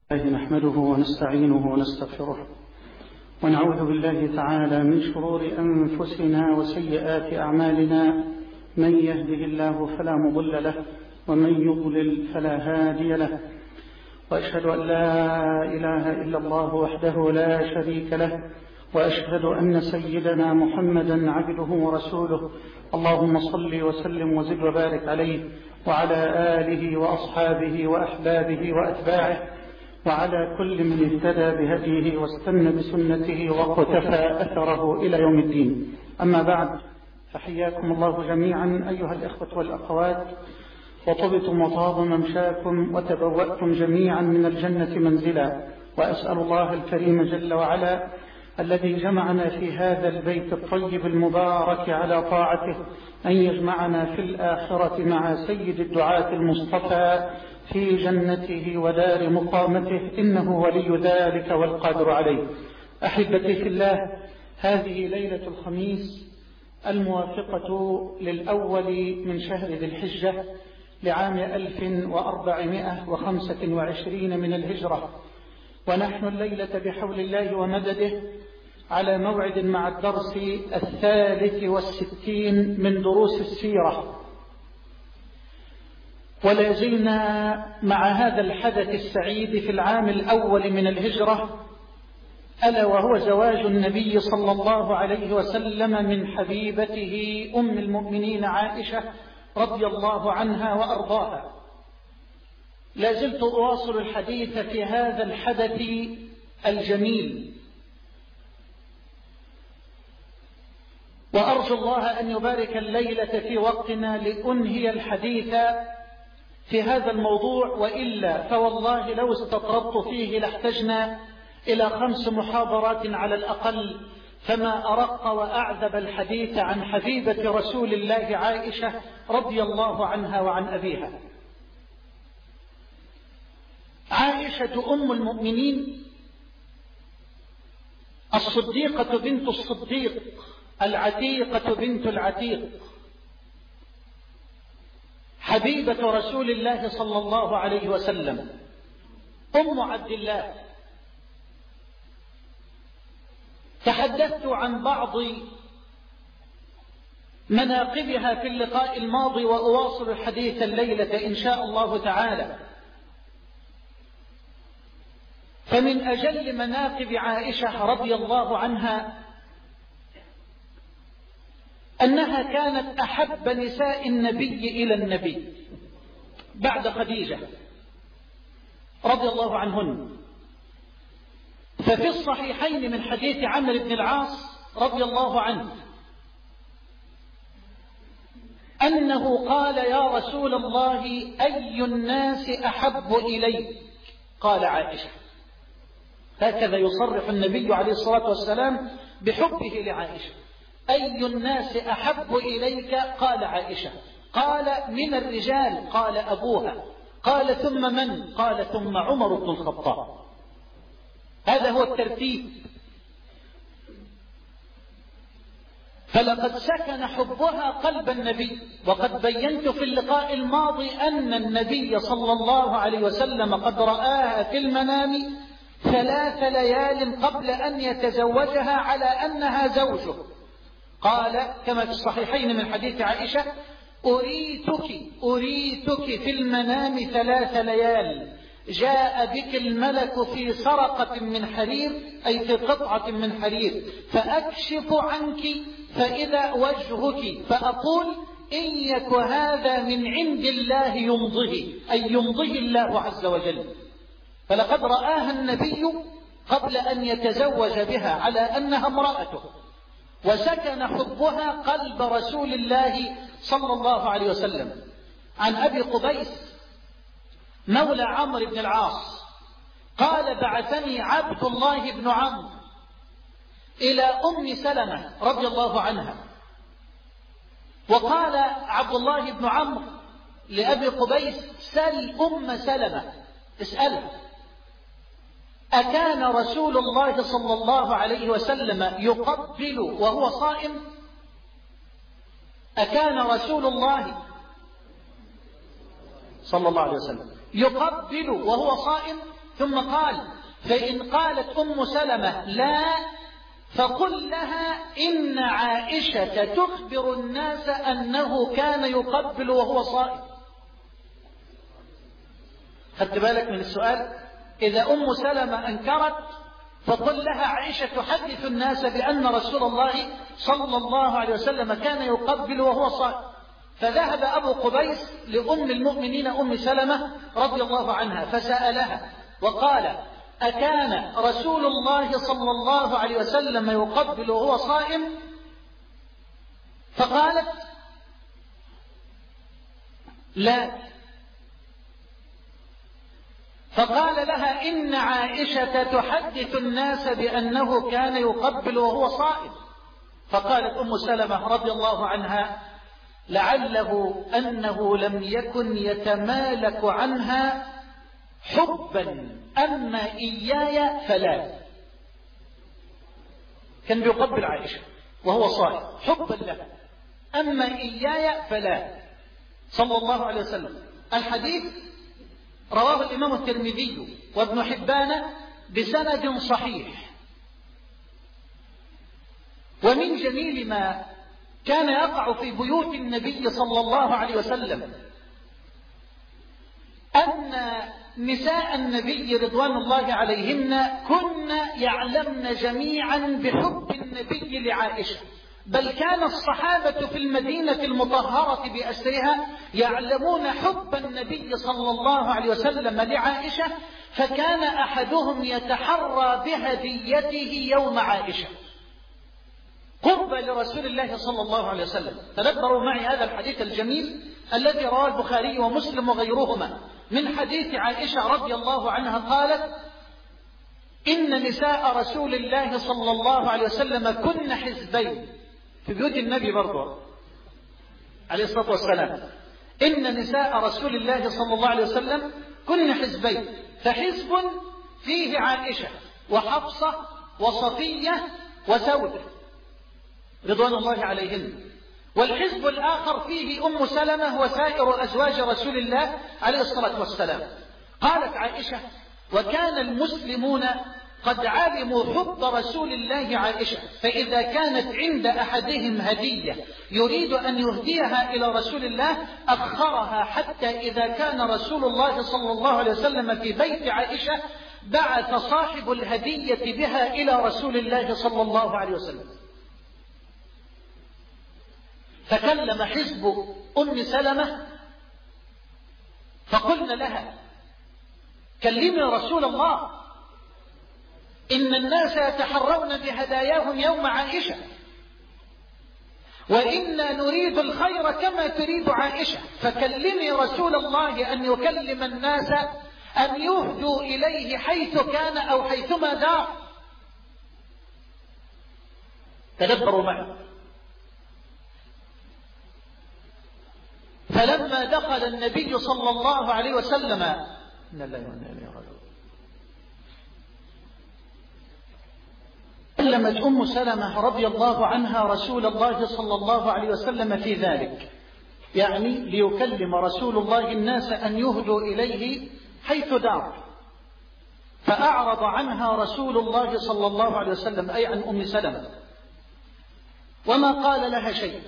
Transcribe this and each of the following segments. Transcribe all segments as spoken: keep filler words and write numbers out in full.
نحمده ونستعينه ونستغفره ونعوذ بالله تعالى من شرور أنفسنا وسيئات أعمالنا. من يهده الله فلا مضل له ومن يضلل فلا هادي له، وأشهد أن لا إله إلا الله وحده لا شريك له، وأشهد أن سيدنا محمدا عبده ورسوله. اللهم صل وسلم وزد وبارك عليه وعلى آله وأصحابه وأحبابه وأتباعه وعلى كل من اهتدى بهديه واستنى بسنته واقتفى أثره إلى يوم الدين. أما بعد، فحياكم الله جميعا أيها الإخوة والأخوات، وطبتم وطاب ممشاكم وتبوأتم جميعا من الجنة منزلا. وأسأل الله الكريم جل وعلا الذي جمعنا في هذا البيت الطيب المبارك على طاعته أن يجمعنا في الآخرة مع سيد الدعاة المصطفى في جنته ودار مقامته، إنه ولي ذلك والقادر عليه. أحبتي في الله، هذه ليلة الخميس الموافقة للأول من شهر ذي الحجة لعام ألف وأربعمائة وخمسة وعشرين من الهجرة، ونحن الليلة بحول الله ومدده على موعد مع الدرس الثالث والستين من دروس السيرة، ولا زلنا مع هذا الحدث السعيد في العام الأول من الهجرة، ألا وهو زواج النبي صلى الله عليه وسلم من حبيبته أم المؤمنين عائشة رضي الله عنها وأرضاها. لا زلت أواصل الحديث في هذا الحدث الجميل، وأرجو الله أن يبارك الليلة في وقتنا لأنهي الحديث في هذا الموضوع، وإلا فوالله لو استطردت فيه لاحتجنا إلى خمس محاضرات على الأقل، فما أرق وأعذب الحديث عن حبيبة رسول الله عائشة رضي الله عنها وعن أبيها. عائشة أم المؤمنين الصديقة بنت الصديق العتيقة بنت العتيق، حبيبة رسول الله صلى الله عليه وسلم، أم عبد الله. تحدثت عن بعض مناقبها في اللقاء الماضي، وأواصل الحديث الليلة إن شاء الله تعالى. فمن أجل مناقب عائشة رضي الله عنها أنها كانت أحب نساء النبي إلى النبي بعد خديجة رضي الله عنهن. ففي الصحيحين من حديث عمرو بن العاص رضي الله عنه أنه قال: يا رسول الله، أي الناس أحب إليك؟ قال: عائشة. هكذا يصرح النبي عليه الصلاة والسلام بحبه لعائشة. أي الناس أحب إليك؟ قال: عائشة. قال: من الرجال؟ قال: أبوها. قال: ثم من؟ قال: ثم عمر بن الخطاب. هذا هو الترتيب. فلقد سكن حبها قلب النبي، وقد بينت في اللقاء الماضي أن النبي صلى الله عليه وسلم قد رآها في المنام ثلاث ليال قبل أن يتزوجها على أنها زوجه. قال كما في الصحيحين من حديث عائشة: أريتك أريتك في المنام ثلاث ليال، جاء بك الملك في سرقة من حرير، أي في قطعة من حرير، فأكشف عنك فإذا وجهك، فأقول: إن يك هذا من عند الله يمضه، أي يمضه الله عز وجل. فلقد رآها النبي قبل أن يتزوج بها على أنها امرأته، وسكن حبها قلب رسول الله صلى الله عليه وسلم. عن أبي قبيس مولى عمرو بن العاص قال: بعثني عبد الله بن عمرو إلى أم سلمة رضي الله عنها، وقال عبد الله بن عمرو لأبي قبيس: سل أم سلمة، اسألها، أكان رسول الله صلى الله عليه وسلم يقبل وهو صائم؟ أكان رسول الله صلى الله عليه وسلم يقبل وهو صائم؟ ثم قال: فإن قالت أم سلمة لا فقل لها إن عائشة تخبر الناس أنه كان يقبل وهو صائم. خدت بالك من السؤال؟ إذا أم سلمة أنكرت فقل لها عائشة تحدث الناس بأن رسول الله صلى الله عليه وسلم كان يقبل وهو صائم. فذهب أبو قبيس لأم المؤمنين أم سلمة رضي الله عنها فسألها وقال: أكان رسول الله صلى الله عليه وسلم يقبل وهو صائم؟ فقالت: لا. فقال لها: إن عائشة تحدث الناس بأنه كان يقبل وهو صائم. فقالت أم سلمة رضي الله عنها: لعله أنه لم يكن يتمالك عنها حبا، أما إياي فلا. كان بيقبل عائشة وهو صائم حبا لها، أما إياي فلا، صلى الله عليه وسلم. الحديث رواه الإمام الترمذي وابن حبان بسند صحيح. ومن جميل ما كان يقع في بيوت النبي صلى الله عليه وسلم أن نساء النبي رضوان الله عليهن كن يعلمن جميعا بحب النبي لعائشة، بل كان الصحابة في المدينة المطهرة بأسرها يعلمون حب النبي صلى الله عليه وسلم لعائشة، فكان أحدهم يتحرى بهديته يوم عائشة قرب لرسول الله صلى الله عليه وسلم. تدبروا معي هذا الحديث الجميل الذي رواه البخاري ومسلم وغيرهما من حديث عائشة رضي الله عنها قالت: إن نساء رسول الله صلى الله عليه وسلم كن حزبين. في بيوت النبي برضه عليه الصلاة والسلام: إن نساء رسول الله صلى الله عليه وسلم كن حزبين، فحزب فيه عائشة وحفصة وصفية وسودة رضوان الله عليهن، والحزب الآخر فيه أم سلمة وسائر أزواج رسول الله عليه الصلاة والسلام. قالت عائشة: وكان المسلمون قد علموا حب رسول الله عائشة، فإذا كانت عند أحدهم هدية يريد أن يهديها إلى رسول الله أخرها حتى إذا كان رسول الله صلى الله عليه وسلم في بيت عائشة بعث صاحب الهدية بها إلى رسول الله صلى الله عليه وسلم. فكلم حزب أم سلمة فقلنا لها: كلمي رسول الله، إن الناس يتحرون بهداياهم يوم عائشة، وإنا نريد الخير كما تريد عائشة، فكلمي رسول الله أن يكلم الناس أن يهدوا إليه حيث كان أو حيثما دار. تدبروا معي. فلما دخل النبي صلى الله عليه وسلم إن الله وإنا إليه راجعون كلمت أم سلمة رضي الله عنها رسول الله صلى الله عليه وسلم في ذلك، يعني ليكلم رسول الله الناس أن يهدوا إليه حيث دار، فأعرض عنها رسول الله صلى الله عليه وسلم أي عن أم سلمة، وما قال لها شيء.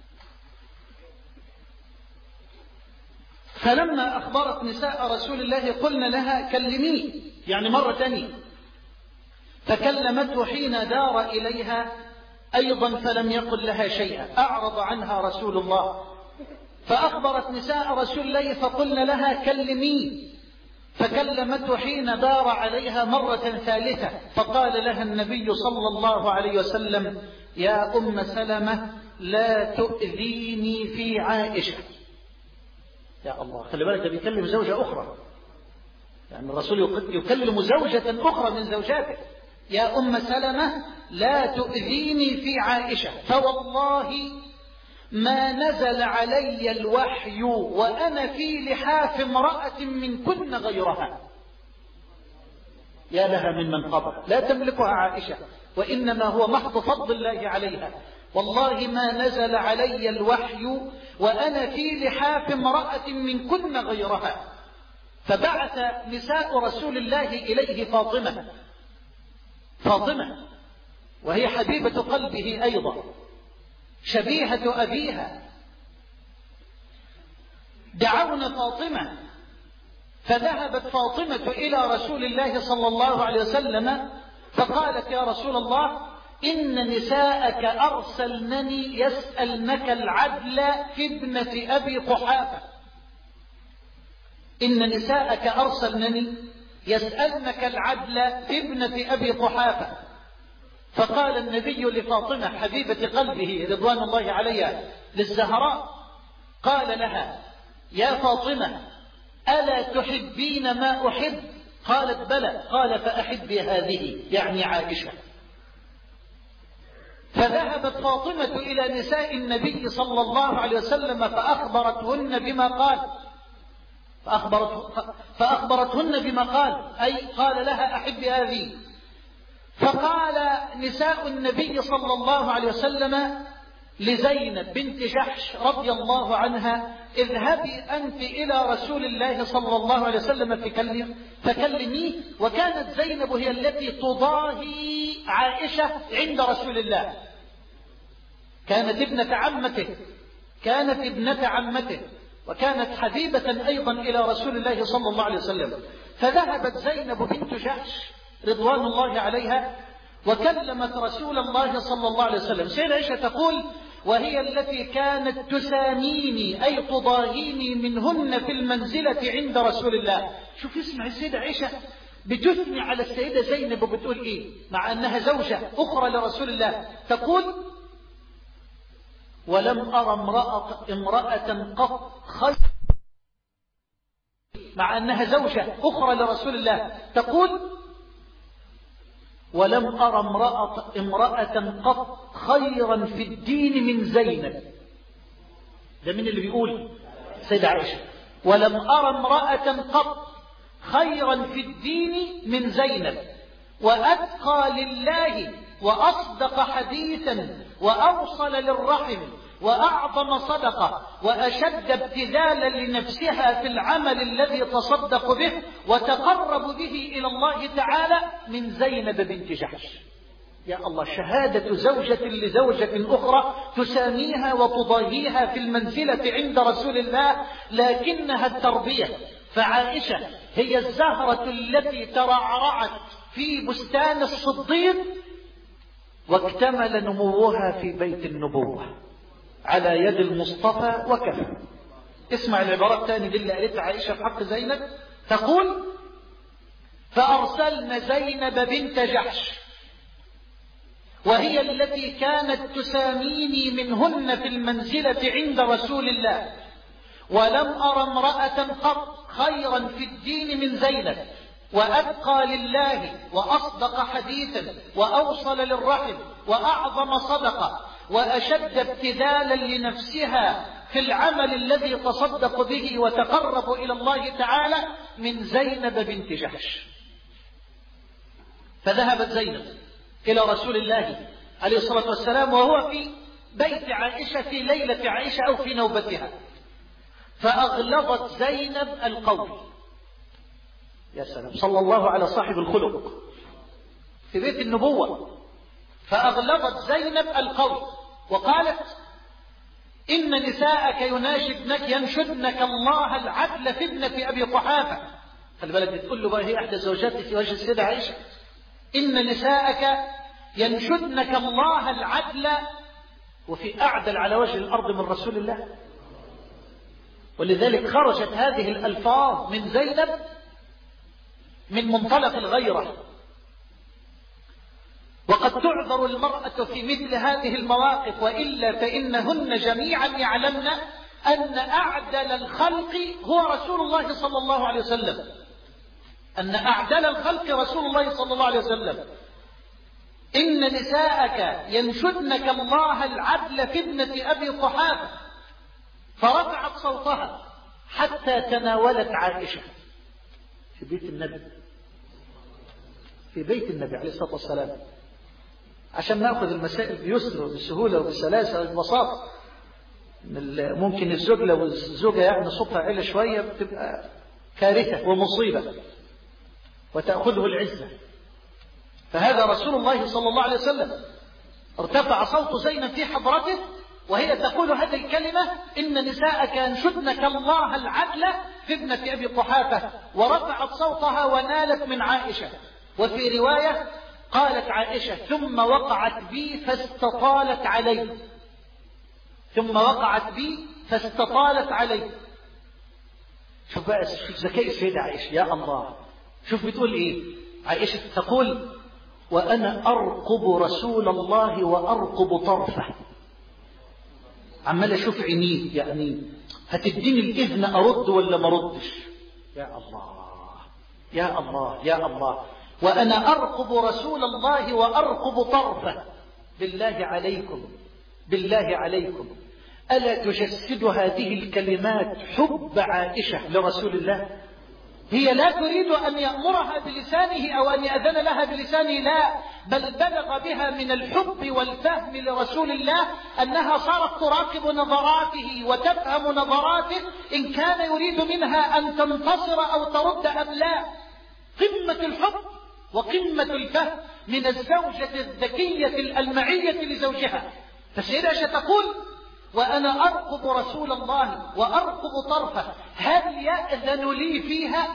فلما أخبرت نساء رسول الله قلنا لها: كلميه، يعني مرة ثانية. فكلمته حين دار إليها أيضا فلم يقل لها شيئا، أعرض عنها رسول الله. فأخبرت نساء رسول الله فقلنا لها: كلميه. فكلمته حين دار عليها مرة ثالثة، فقال لها النبي صلى الله عليه وسلم: يا أم سلمة لا تؤذيني في عائشة. يا الله، خلي بالك، ده بيكلم زوجة أخرى، يعني الرسول يكلم زوجة أخرى من زوجاته. يا أم سلمة لا تؤذيني في عائشة، فوالله ما نزل علي الوحي وأنا في لحاف امرأة منكن غيرها. يا لها من منقبة لا تملكها عائشة، وإنما هو محض فضل الله عليها. والله ما نزل علي الوحي وأنا في لحاف امرأة منكن غيرها. فبعث نساء رسول الله إليه فاطمة فاطمة وهي حبيبة قلبه أيضا شبيهة أبيها، دعونا فاطمة، فذهبت فاطمة إلى رسول الله صلى الله عليه وسلم فقالت: يا رسول الله، إن نساءك أرسلنني يسألنك العدل في ابنة أبي قحافة. إن نساءك أرسلنني يسألنك العدل في ابنة أبي قحافة. فقال النبي لفاطمة حبيبة قلبه رضوان الله عليها للزهراء، قال لها: يا فاطمة، ألا تحبين ما أحب؟ قالت: بلى. قال: فأحبي هذه، يعني عائشة. فذهبت فاطمة إلى نساء النبي صلى الله عليه وسلم فأخبرتهن بما قال فأخبرت فأخبرتهن بما قال أي قال لها: أحبي هذه. فقال نساء النبي صلى الله عليه وسلم لزينب بنت جحش رضي الله عنها: اذهبي أنت إلى رسول الله صلى الله عليه وسلم فكلميه. وكانت زينب هي التي تضاهي عائشة عند رسول الله، كانت ابنة عمته كانت ابنة عمته وكانت حبيبة أيضا إلى رسول الله صلى الله عليه وسلم. فذهبت زينب بنت جحش رضوان الله عليها وكلمت رسول الله صلى الله عليه وسلم. سيدة عائشة تقول: وهي التي كانت تساميني أي تضاهيني منهن في المنزلة عند رسول الله. شوف اسمع السيدة عائشة بتثني على السيدة زينب وبتقول إيه مع أنها زوجة أخرى لرسول الله. تقول: ولم أرى امرأة, امرأة قط خير، مع أنها زوجة أخرى لرسول الله. تقول: ولم أرى امرأة, امرأة قط خيرا في الدين من زينب. ده من اللي بيقول؟ سيدة عائشة. ولم أرى امرأة قط خيرا في الدين من زينب، وأتقى لله وأصدق حديثا وأوصل للرحم وأعظم صدقة وأشد ابتذالا لنفسها في العمل الذي تصدق به وتقرب به إلى الله تعالى من زينب بنت جحش. يا الله، شهادة زوجة لزوجة أخرى تساميها وتضاهيها في المنزلة عند رسول الله، لكنها التربية. فعائشة هي الزهرة التي ترعرعت في بستان الصديق واكتمل نموها في بيت النبوة على يد المصطفى وكفى. اسمع العبارات الثانية دي اللي قالتها عائشة في حق زينب. تقول: فأرسلنا زينب بنت جحش وهي التي كانت تساميني منهن في المنزلة عند رسول الله، ولم أرى امرأة قط خيرا في الدين من زينب، وأتقى لله وأصدق حديثا وأوصل للرحم وأعظم صدقة وأشد ابتذالا لنفسها في العمل الذي تصدق به وتقرب إلى الله تعالى من زينب بنت جحش. فذهبت زينب إلى رسول الله عليه الصلاة والسلام وهو في بيت عائشة في ليلة عائشة أو في نوبتها، فأغلظت زينب القول. يا سلام، صلى الله على صاحب الخلق في بيت النبوة. فأغلظت زينب القول وقالت: إن نساءك يناشدنك ينشدنك الله العدل في ابنة أبي قحافة. خلي بالك، تقول له بقى هي إحدى زوجاتي في وجه السيدة عائشة: إن نساءك ينشدنك الله العدل، وفي أعدل على وجه الأرض من رسول الله. ولذلك خرجت هذه الألفاظ من زينب من منطلق الغيرة. وقد تعذر المرأة في مثل هذه المواقف، وإلا فإنهن جميعا يعلمن أن أعدل الخلق هو رسول الله صلى الله عليه وسلم، أن أعدل الخلق رسول الله صلى الله عليه وسلم. إن نساءك ينشدنك الله العدل في ابنة أبي قحافة. فرفعت صوتها حتى تناولت عائشة في بيت النبي في بيت النبي عليه الصلاة والسلام، عشان نأخذ المسائل بيسر وبسهولة وبسلاسة وببساطة. ممكن الزوج لو الزوجة يعني صوتها عالي شوية بتبقى كارثة ومصيبة وتأخذه العزة. فهذا رسول الله صلى الله عليه وسلم ارتفع صوت زينب في حضرته وهي تقول هذه الكلمة: إن نساءك ينشدنك الله العدل في ابنة أبي قحافة، ورفعت صوتها ونالت من عائشة. وفي رواية قالت عائشة: ثم وقعت بي فاستطالت علي، ثم وقعت بي فاستطالت علي. شوف بقى ذكاء السيدة عائشة، يا الله، شوف بتقول إيه عائشة؟ تقول: وأنا أرقب رسول الله وأرقب طرفه. عمال أشوف عينيه، يعني هتديني الإذن أرد ولا ما ردش؟ يا الله يا الله يا الله. وأنا أرقب رسول الله وأرقب طرفه. بالله عليكم بالله عليكم، ألا تجسد هذه الكلمات حب عائشة لرسول الله؟ هي لا تريد أن يأمرها بلسانه أو أن يأذن لها بلسانه، لا، بل بلغ بها من الحب والفهم لرسول الله أنها صارت تراقب نظراته وتفهم نظراته إن كان يريد منها أن تنتصر أو ترد أم لا. قمة الحب وقمة الفهم من الزوجة الذكية الألمعية لزوجها. فالسيدة عائشة تقول: وأنا أرقب رسول الله وأرقب طرفه، هل يأذن لي فيها؟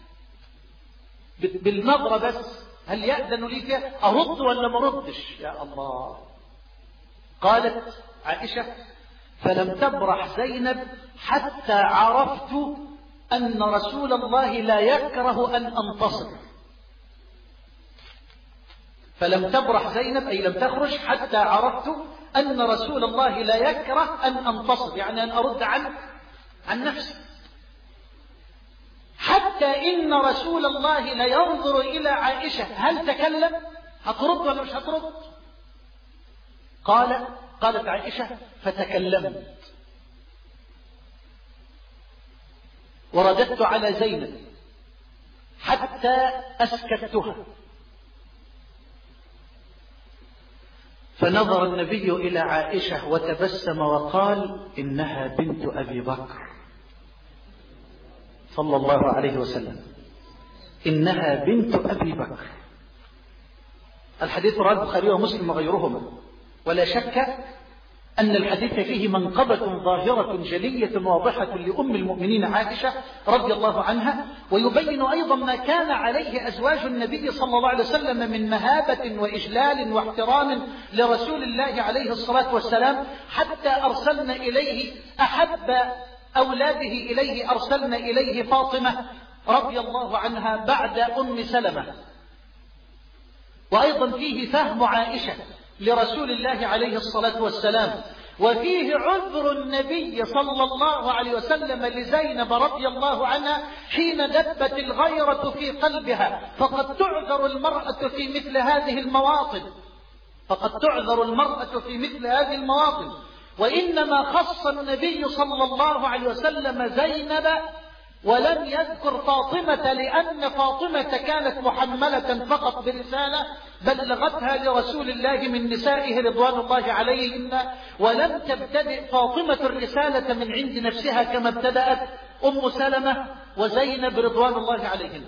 بالنظرة بس، هل يأذن لي فيها؟ أرد ولا ما أردش؟ يا الله. قالت عائشة: فلم تبرح زينب حتى عرفت أن رسول الله لا يكره أن أنتصر. فلم تبرح زينب أي لم تخرج حتى عرفت أن رسول الله لا يكره أن أنتصر، يعني أن أرد عن عن نفسي. حتى إن رسول الله لا ينظر إلى عائشة هل تكلم، هترد ولا مش هترد؟ قال قالت عائشة: فتكلمت ورددت على زينب حتى أسكتها. فنظر النبي إلى عائشة وتبسم وقال: إنها بنت أبي بكر صلى الله عليه وسلم، إنها بنت أبي بكر. الحديث رواه البخاري ومسلم وغيرهما، ولا شك أن الحديث فيه منقبة ظاهرة جلية واضحة لأم المؤمنين عائشة رضي الله عنها، ويبين أيضا ما كان عليه أزواج النبي صلى الله عليه وسلم من مهابة وإجلال واحترام لرسول الله عليه الصلاة والسلام، حتى أرسلنا إليه أحب أولاده إليه، أرسلنا إليه فاطمة رضي الله عنها بعد أم سلمة. وأيضا فيه فهم عائشة لرسول الله عليه الصلاة والسلام، وفيه عذر النبي صلى الله عليه وسلم لزينب رضي الله عنها حين دبت الغيرة في قلبها. فقد تعذر المرأة في مثل هذه المواطن، فقد تعذر المرأة في مثل هذه المواطن. وإنما خص النبي صلى الله عليه وسلم زينب ولم يذكر فاطمة، لأن فاطمة كانت محملة فقط برسالة بلغتها لرسول الله من نسائه رضوان الله عليهن، ولم تبتدئ فاطمة الرسالة من عند نفسها كما ابتدأت أم سلمة وزينب رضوان الله عليهن.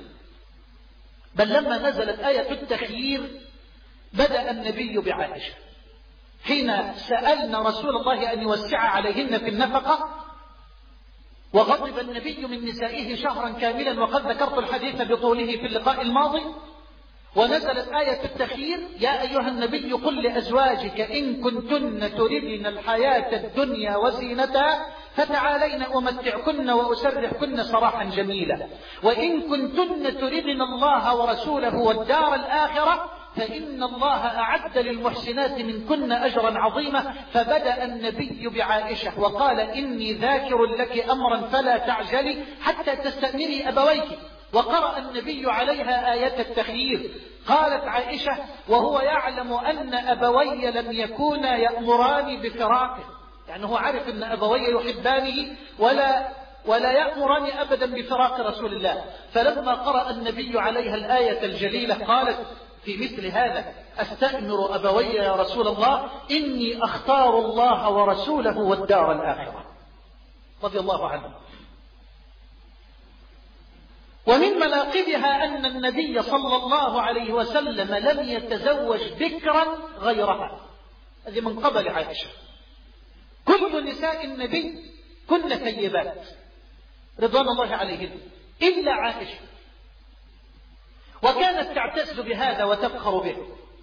بل لما نزلت آية التخيير بدأ النبي بعائشة حين سألنا رسول الله أن يوسع عليهن في النفقة، وغضب النبي من نسائه شهرا كاملا، وقد ذكرت الحديث بطوله في اللقاء الماضي. ونزلت آية التخيير: يا أيها النبي قل لأزواجك إن كنتن تردن الحياة الدنيا وزينتها فتعالين أمتعكن وأسرحكن سراحا جميلا، وإن كنتن تردن الله ورسوله والدار الآخرة فإن الله أعد للمحسنات منكن أجرا عظيما. فبدأ النبي بعائشة وقال: إني ذاكر لك أمرا فلا تعجلي حتى تستأمري أبويك. وقرأ النبي عليها آية التخيير. قالت عائشة: وهو يعلم أن أبوي لم يكونا يأمران بفراقه، يعني هو عارف أن أبوي يحبانه ولا ولا يأمران أبدا بفراق رسول الله. فلما قرأ النبي عليها الآية الجليلة قالت في مثل هذا: أستأمر أبوي يا رسول الله، إني أختار الله ورسوله والدار الآخرة، رضي الله عنه. ومن مناقبها أن النبي صلى الله عليه وسلم لم يتزوج بكرا غيرها. هذه من قبل عائشة. كل نساء النبي كن ثيبات رضوان الله عليهن إلا عائشة، وكانت تعتز بهذا وتفخر به.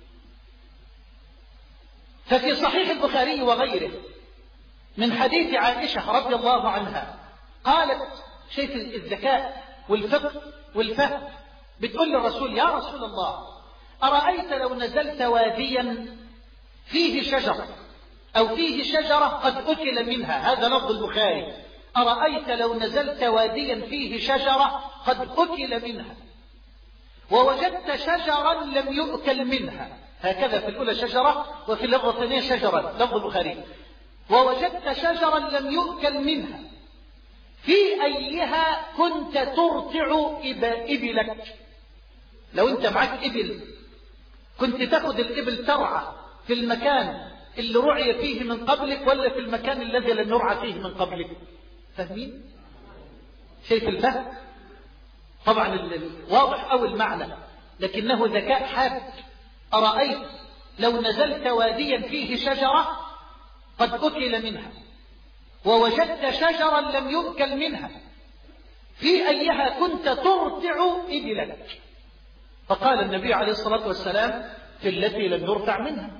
ففي صحيح البخاري وغيره من حديث عائشة رضي الله عنها قالت، شيء الذكاء والفقه والفهم، بتقول للرسول: يا رسول الله، أرأيت لو نزلت واديا فيه شجرة أو فيه شجرة قد أكل منها، هذا لفظ البخاري، أرأيت لو نزلت واديا فيه شجرة قد أكل منها ووجدت شجرا لم يؤكل منها، هكذا في الأولى شجرة وفي اللفظة الثانية شجرة، لفظ البخاري، ووجدت شجرا لم يؤكل منها، في أيها كنت ترتع إبلك؟ لو أنت معك إبل كنت تأخذ الإبل ترعى في المكان اللي رعي فيه من قبلك ولا في المكان الذي لم يرعى فيه من قبلك؟ فاهمين؟ شيء في الفهم طبعا واضح أو المعنى، لكنه ذكاء حاد. أرأيت لو نزلت واديا فيه شجرة قد أكل منها ووجدت شجرا لم يؤكل منها، في أيها كنت ترتع إبلك؟ فقال النبي عليه الصلاة والسلام: في التي لم يرتع منها،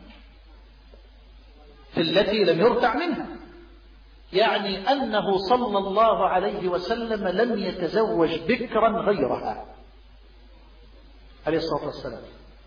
في التي لم يرتع منها، يعني أنه صلى الله عليه وسلم لم يتزوج بكرا غيرها عليه الصلاة والسلام.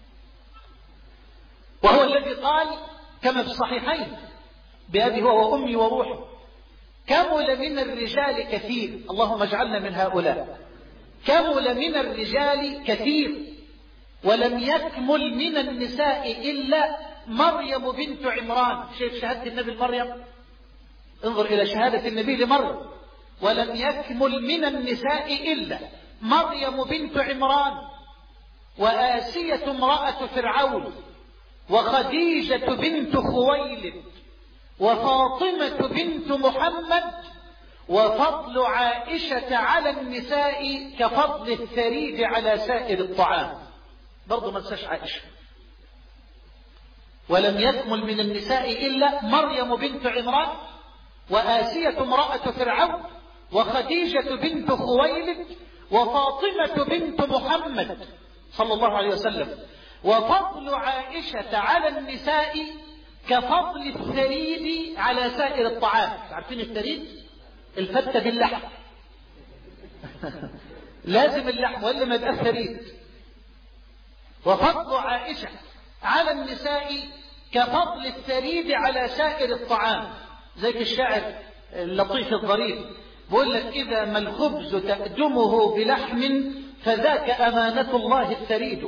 وهو الذي قال كما في الصحيحين: بأبي هو وأمي وروحي، كمل من الرجال كثير، اللهم اجعلنا من هؤلاء، كمل من الرجال كثير ولم يكمل من النساء إلا مريم بنت عمران. شايف شهادة النبي لمريم؟ انظر إلى شهادة النبي لمريم: ولم يكمل من النساء إلا مريم بنت عمران وآسية امرأة فرعون وخديجة بنت خويلد وفاطمة بنت محمد وفضل عائشة على النساء كفضل الثريد على سائر الطعام. برضو ما تنساش عائشة. ولم يكمل من النساء إلا مريم بنت عمران وآسية امرأة فرعون وخديجة بنت خويلد وفاطمة بنت محمد صلى الله عليه وسلم، وفضل عائشة على النساء كفضل الثريد على سائر الطعام. عارفين الثريد؟ الفتة باللحم لازم اللحم وإلا ما يبقى الثريد. وفضل عائشة على النساء كفضل الثريد على سائر الطعام. زي الشاعر اللطيف الظريف بقول لك: إذا ما الخبز تأدمه بلحم فذاك أمانة الله الثريد.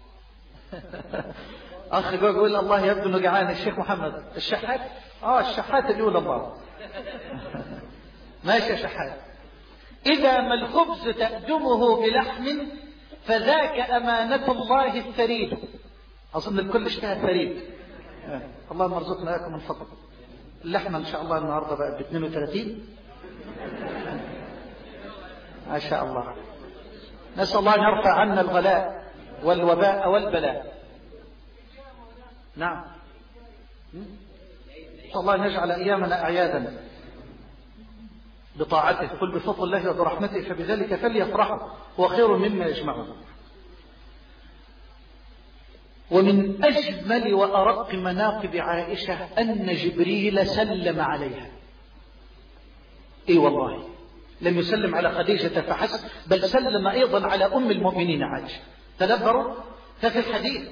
أخي بيقول: الله يبدو أنه جعان. الشيخ محمد الشحات، آه الشحات اللي يقول الله ماشي يا شحات. إذا ما الخبز تأدمه بلحم فذاك أمانة الله الثريد. أظن الكل اشتهى الثريد. اللهم ارزقنا إياكم من فضلك. اللحمة إن شاء الله النهاردة بقت ب اثنين وثلاثين ما شاء الله. نسأل الله أن يرفع عنا الغلاء والوباء والبلاء. نعم، نسأل الله أن يجعل أيامنا أعيادا بطاعته. قل بفضل الله وبرحمته فبذلك فليفرحوا هو خير مما يجمعون. ومن أجمل وأرق مناقب عائشة أن جبريل سلم عليها. إي والله، لم يسلم على خديجة فحسب، بل سلم أيضا على أم المؤمنين عائشة. تدبروا. ففي الحديث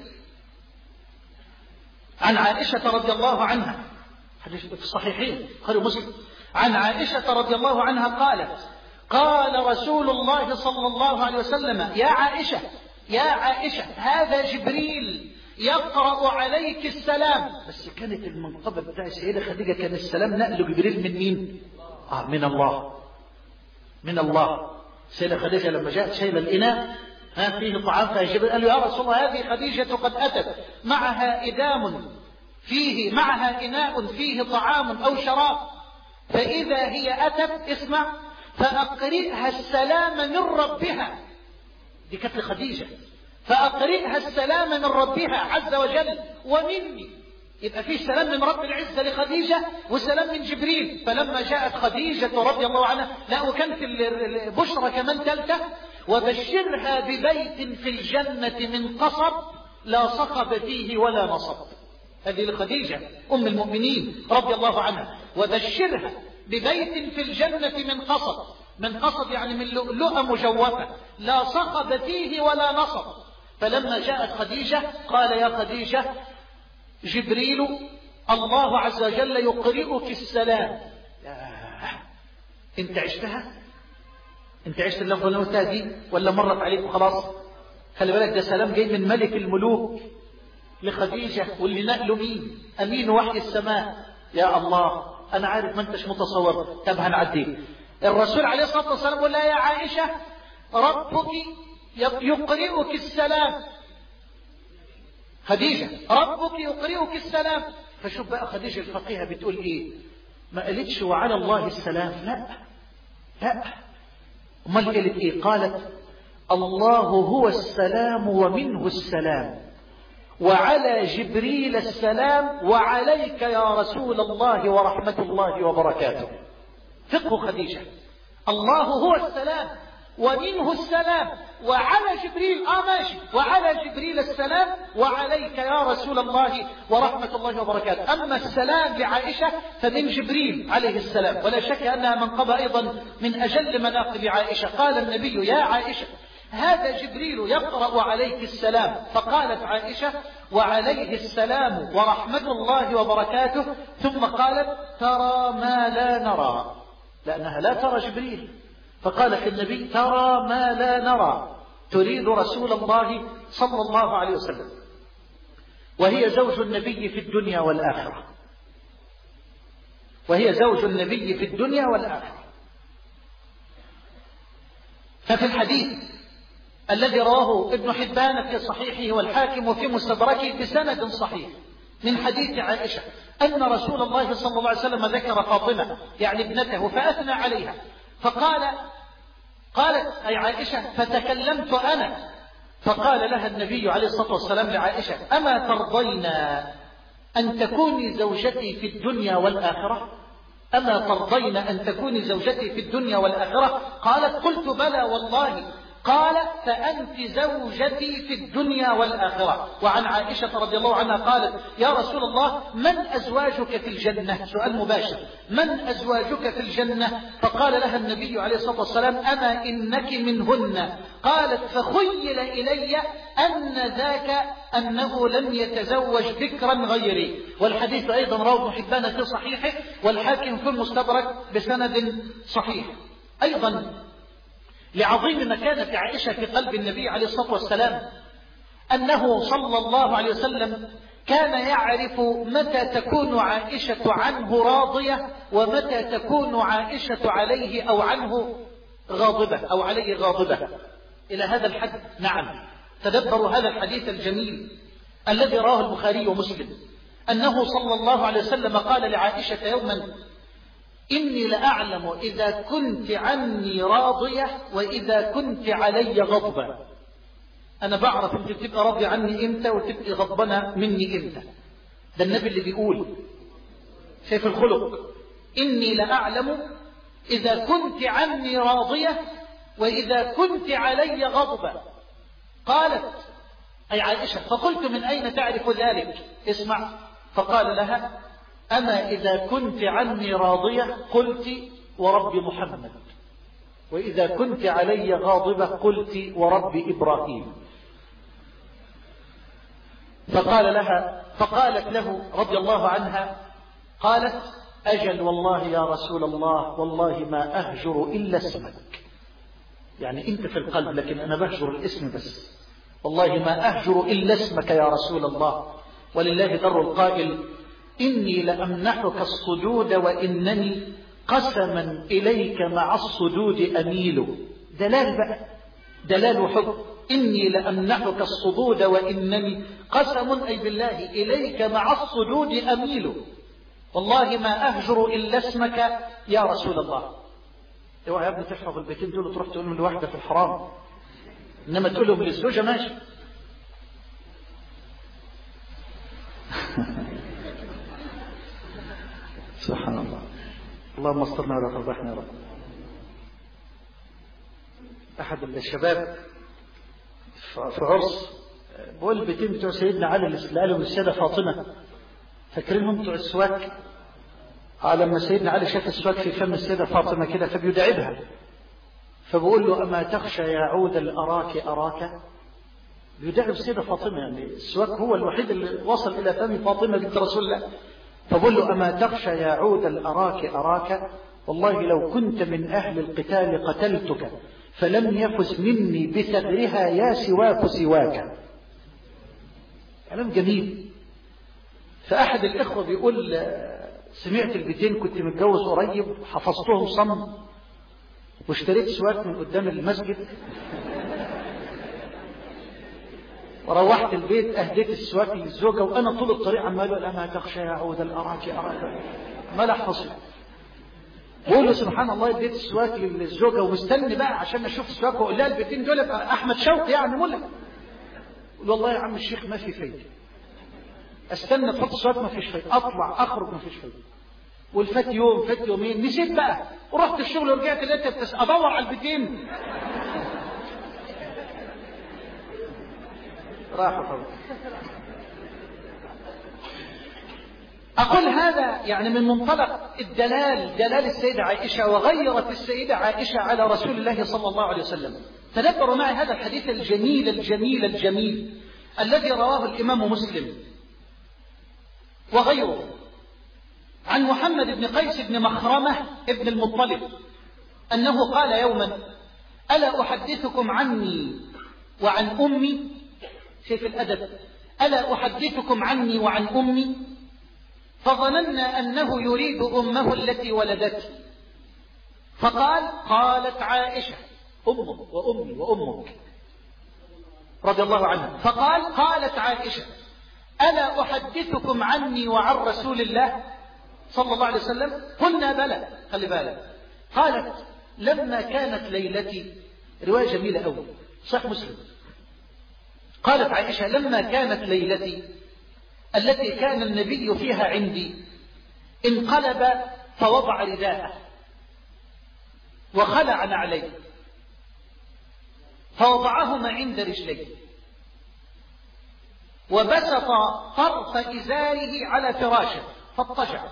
عن عائشة رضي الله عنها، حديث في الصحيحين قال مسلم، عن عائشة رضي الله عنها قالت: قال رسول الله صلى الله عليه وسلم: يا عائشة يا عائشة هذا جبريل يقرأ عليك السلام. بس كانت المنقبة بتاع السيدة خديجة كان السلام نقل جبريل من مين؟ آه من الله، من الله. السيدة خديجة لما جاءت شايلة الإناء ها فيه طعام، فجبريل قال له: يا رسول الله هذه خديجة قد أتت معها إدام فيه معها إناء فيه طعام أو شراب، فإذا هي أتت اسمع فأقرئها السلام من ربها دي كانت لخديجة، فأقرئها السلام من ربها عز وجل ومني. يبقى فيه سلام من رب العزة لخديجة وسلام من جبريل. فلما جاءت خديجة رضي الله عنها، لا وكانت البشرى كمان ثالثة، وبشرها ببيت في الجنة من قصب لا صخب فيه ولا نصب. هذه لخديجة أم المؤمنين رضي الله عنها. وبشرها ببيت في الجنة من قصب، من قصب يعني من لؤلؤة مجوفة، لا صخب فيه ولا نصب. فلما جاءت خديجة قال يا خديجة جبريل الله عز وجل يقرئك السلام. انت عشتها؟ انت عشت اللفظة اللي قلتها دي ولا مرت عليك وخلاص؟ خلي بالك ده سلام جاي من ملك الملوك لخديجة، واللي نقله مين؟ أمين وحي السماء. يا الله أنا عارف ما أنتش متصور. طب هنعديه. الرسول عليه الصلاة والسلام يقول لها يا عائشة ربك يقرئك السلام. خديجة ربك يقرئك السلام. فشوف بقى خديجة الفقيهة بتقول إيه؟ ما قالتش وعلى الله السلام، لا لا، امال قالت إيه؟ قالت الله هو السلام ومنه السلام، وعلى جبريل السلام، وعليك يا رسول الله ورحمة الله وبركاته. فقه خديجة، الله هو السلام ومنه السلام، وعلى جبريل آه ماشي، وعلى جبريل السلام، وعليك يا رسول الله ورحمة الله وبركاته. أما السلام لعائشة فمن جبريل عليه السلام، ولا شك أنها منقبة أيضا من أجل مناقب عائشة. قال النبي يا عائشة هذا جبريل يقرأ عليك السلام. فقالت عائشة وعليه السلام ورحمة الله وبركاته. ثم قالت ترى ما لا نرى، لأنها لا ترى جبريل. فقالت النبي ترى ما لا نرى، تريد رسول الله صلى الله عليه وسلم، وهي زوج النبي في الدنيا والآخرة، وهي زوج النبي في الدنيا والآخرة. ففي الحديث الذي رواه ابن حبان في صحيحه والحاكم في مستدركه بسند صحيح من حديث عائشة أن رسول الله صلى الله عليه وسلم ذكر فاطمة يعني ابنته فأثنى عليها، فقال قالت أي عائشة فتكلمت أنا، فقال لها النبي عليه الصلاة والسلام لعائشة أما ترضين أن تكوني زوجتي في الدنيا والآخرة؟ أما ترضين أن تكوني زوجتي في الدنيا والآخرة؟ قالت قلت بلى والله. قال فأنت زوجتي في الدنيا والآخرة. وعن عائشة رضي الله عنها قالت يا رسول الله من أزواجك في الجنة؟ سؤال مباشر، من أزواجك في الجنة؟ فقال لها النبي عليه الصلاة والسلام أما إنك منهن. قالت فخيل إلي أن ذاك أنه لم يتزوج ذكرا غيري. والحديث أيضا رواه ابن حبان في صحيحه والحاكم في المستدرك بسند صحيح. أيضا لعظيم مكانة عائشة في قلب النبي عليه الصلاة والسلام أنه صلى الله عليه وسلم كان يعرف متى تكون عائشة عنه راضية ومتى تكون عائشة عليه أو عنه غاضبة أو عليه غاضبة. إلى هذا الحد نعم. تدبروا هذا الحديث الجميل الذي رواه البخاري ومسلم أنه صلى الله عليه وسلم قال لعائشة يوما إني لأعلم إذا كنت عني راضية وإذا كنت علي غضبة. أنا بعرف أنت بتبقى راضية عني إمتى وتبقى غضبانة مني إمتى. ده النبي اللي بيقول شايف الخلق. إني لأعلم إذا كنت عني راضية وإذا كنت علي غضبة. قالت أي عائشة فقلت من أين تعرف ذلك؟ اسمع. فقال لها أما إذا كنت عني راضية قلت ورب محمد، وإذا كنت علي غاضبة قلت ورب إبراهيم. فقال لها فقالت له رضي الله عنها قالت أجل والله يا رسول الله والله ما أهجر إلا اسمك. يعني أنت في القلب لكن أنا بهجر الاسم بس، والله ما أهجر إلا اسمك يا رسول الله. ولله در القائل إني لأمنحك الصدود وإنني قسما إليك مع الصدود أميل. دلال بقى، دلال حب. إني لأمنحك الصدود وإنني قسم أي بالله إليك مع الصدود أميل، والله ما أهجر إلا اسمك يا رسول الله. اوعى يا ابني تحفظ البيتين دول وتروح تقول من لوحدة في الحرام. إنما تقول لهم للزوجة ماشي. سبحان الله. اللهم استرنا ولا تفضحنا يا رب. أحد الشباب في عرس بقول البيتين بتوع سيدنا علي اللي قالوا للسيدة فاطمة، فاكرينهم بتوع السواك؟ آه لما سيدنا علي شاف السواك في فم السيدة فاطمة كده فبيداعبها، فبقول له أما تخشى يا عود الأراك أراك؟ بيداعب السيدة فاطمة، يعني السواك هو الوحيد اللي وصل إلى فم فاطمة بنت رسول الله. فبقول له أما تخشى يا عود الأراك أراك؟ والله لو كنت من أهل القتال قتلتك، فلم يفز مني بثغرها يا سواك سواك. كلام جميل. فأحد الإخوة بيقول سمعت البيتين كنت متجوز قريب حفظتهم صم واشتريت سواك من قدام المسجد وروحت البيت أهديت السواك للزوجة وأنا طول الطريق عمال أقول أما تخشى يا عود الأراك أراك ما لا حصل. بقول له سبحان الله اديت السواك للزوجة ومستني بقى عشان أشوف السواك وأقول لها البيتين دول أحمد شوقي يعني ملا. قل والله يا عم الشيخ ما في فايدة، استنى تحط السواك ما فيش فايدة، أطلع أخرج ما فيش فايدة. والفات يوم فات يومين نسيت بقى ورحت الشغل ورجعت لقيت أدور على البيتين راحوا خلاص. أقول هذا يعني من منطلق الدلال، دلال السيدة عائشة، وغيرت السيدة عائشة على رسول الله صلى الله عليه وسلم. تدبروا معي هذا الحديث الجميل الجميل الجميل الذي رواه الإمام مسلم وغيره عن محمد بن قيس بن مخرمة ابن المطلب أنه قال يوما ألا أحدثكم عني وعن أمي؟ شايف الأدب، ألا أحدثكم عني وعن أمي؟ فظننا أنه يريد أمه التي ولدته، فقال قالت عائشة أمه وأمي وأمك رضي الله عنها، فقال قالت عائشة ألا أحدثكم عني وعن رسول الله صلى الله عليه وسلم؟ قلنا بلى. خلي بالك، قالت لما كانت ليلتي، رواية جميلة أوي صح مسلم، قالت عائشة لما كانت ليلتي التي كان النبي فيها عندي انقلب فوضع رداءه وخلع نعليه فوضعهما عند رجليه وبسط طرف إزاره على فراشه فاضطجع،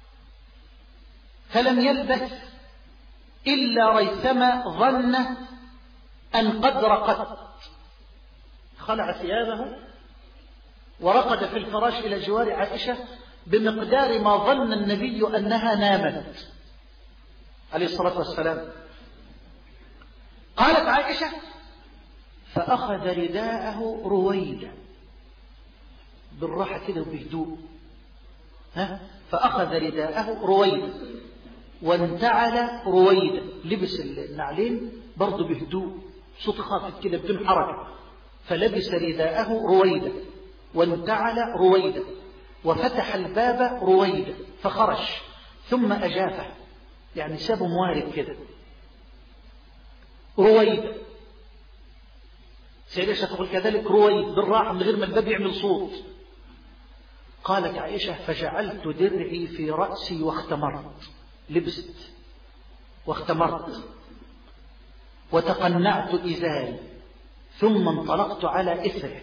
فلم يلبث إلا ريثما ظن أن قد رقدت، خلع ثيابه ورقد في الفراش إلى جوار عائشة بمقدار ما ظن النبي أنها نامت عليه الصلاة والسلام. قالت عائشة فأخذ رداءه رويدا، بالراحة كده وبهدوء، ها فأخذ رداءه رويدا وانتعل رويدا، لبس النعلين برضه بهدوء صوت خافت كده بدون حركة، فلبس رداءه رويدا وانتعل رويدا وفتح الباب رويدا فخرج ثم أجافه، يعني سابه موارد كده رويدا. سيدة عائشة تقول كذلك رويد بالراحة من غير ما الباب يعمل صوت. قالت عائشة فجعلت درعي في رأسي واختمرت، لبست واختمرت وتقنعت إزاري ثم انطلقت على إثره،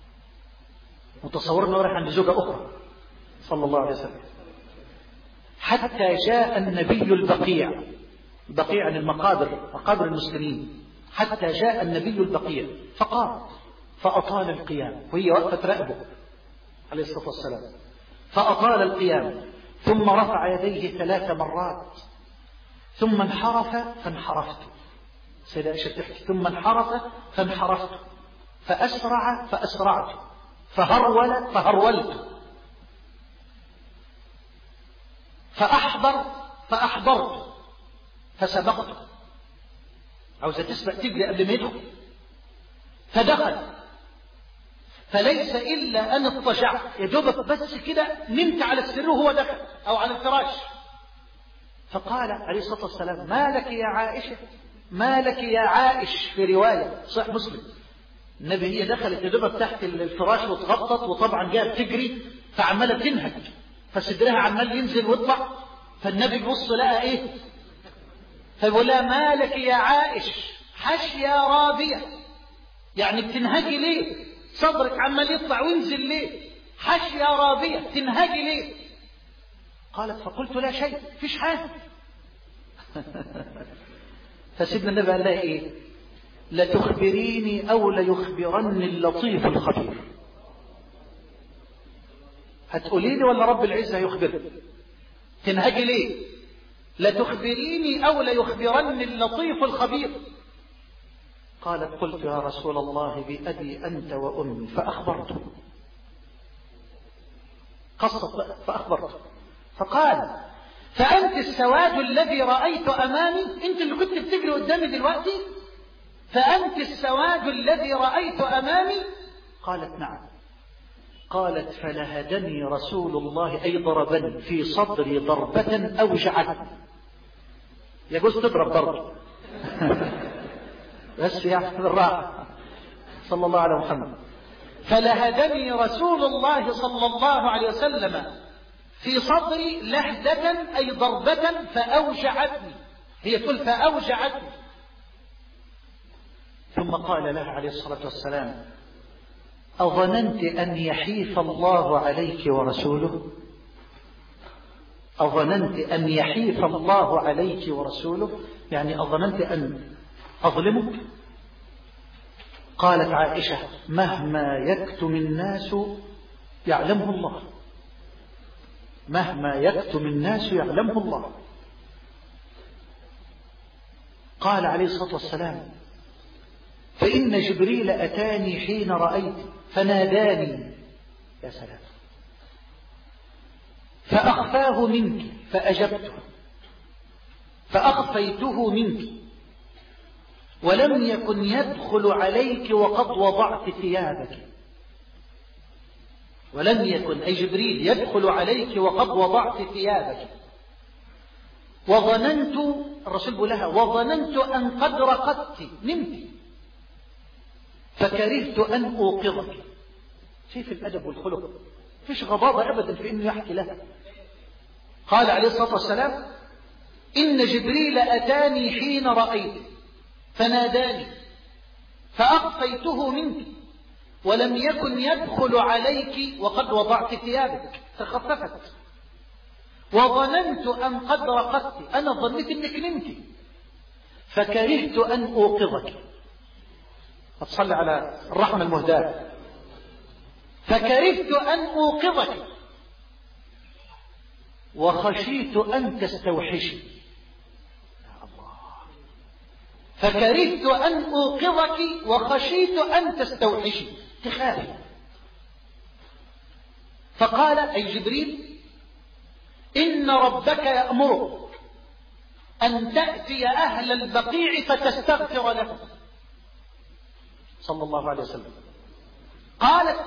متصور أنه راح عند زوجة أخرى صلى الله عليه وسلم، حتى جاء النبي البقيع، بقيع عن المقابر مقابر المسلمين، حتى جاء النبي البقيع فقام فأطال القيام وهي وقفت رأبه عليه الصلاة والسلام، فأطال القيام ثم رفع يديه ثلاث مرات ثم انحرف فانحرفت. سيدة عائشة تحكي ثم انحرف فانحرفت فأسرع فأسرعت فهرول فهرولت فأحضر فأحضرت فسبقت، عاوزة تسبق تجري قبل ما يدخل، فدخل فليس إلا أن اضطجعت يا دوبك بس كده نمت على السرير وهو دخل أو على الفراش، فقال عليه الصلاة والسلام ما لك يا عائشة، ما لك يا عائش، في رواية صح مسلم النبي هي دخلت يدوبك تحت الفراش وتغطت، وطبعا جاء بتجري فعمالة تنهج، فصدرها عمال ينزل ويطلع، فالنبي بيبص لقى ايه؟ فيقول لها مالك يا عائش حشية رابية، يعني بتنهجي ليه؟ صدرك عمال يطلع وينزل ليه؟ حشية رابية تنهجي ليه؟ قالت فقلت لا شيء، فيش حاجة. فسيدنا النبي قال لها ايه؟ لتخبريني او ليخبرني اللطيف الخبير. هتقولي لي ولا رب العزة يخبرك؟ تنهجي ليه؟ لتخبريني او ليخبرني اللطيف الخبير. قالت قلت يا رسول الله بأبي أنت وأمي، فأخبرته قصة فأخبرته، فقال فأنت السواد الذي رأيت أمامي، أنت اللي كنت بتجري قدامي دلوقتي، فأنت السواد الذي رأيت أمامي. قالت نعم. قالت فلهدني رسول الله أي ضربني في صدري ضربة أوجعتني. يجوز تضرب ضرب بس يعني بالراحة. صلى الله على محمد. فلهدني رسول الله صلى الله عليه وسلم في صدري لهدة أي ضربة فأوجعتني، هي تقول فأوجعتني. ثم قال لها عليه الصلاة والسلام أظننت أن يحيف الله عليك ورسوله؟ أظننت أن يحيف الله عليك ورسوله، يعني أظننت أن أظلمك؟ قالت عائشة مهما يكتم الناس يعلمه الله، مهما يكتم الناس يعلمه الله. قال عليه الصلاة والسلام فإن جبريل أتاني حين رأيت فناداني، يا سلام، فأخفاه منك فأجبته، فأخفيته منك، ولم يكن يدخل عليك وقد وضعت ثيابك. ولم يكن أي جبريل يدخل عليك وقد وضعت ثيابك. وظننت، الرسول بيقول لها وظننت أن قد رقدت نمت، فكرهت أن أوقظك. شايف الأدب والخلق، فيش غضاضة أبدا في أنه يحكي لها. قال عليه الصلاة والسلام إن جبريل أتاني حين رأيت فناداني فأخفيته منك، ولم يكن يدخل عليك وقد وضعت ثيابك، تخففت. وظننت أن قد رقدت، أنا ظنيت أنك نمت، فكرهت أن أوقظك. أتصلي على الرحمة المهداة. فكرهت أن أوقظك وخشيت أن تستوحشي. فكرهت أن أوقظك وخشيت أن تستوحشي، تخافي. فقال أي جبريل إن ربك يأمرك أن تأتي أهل البقيع فتستغفر لهم، صلى الله عليه وسلم. قالت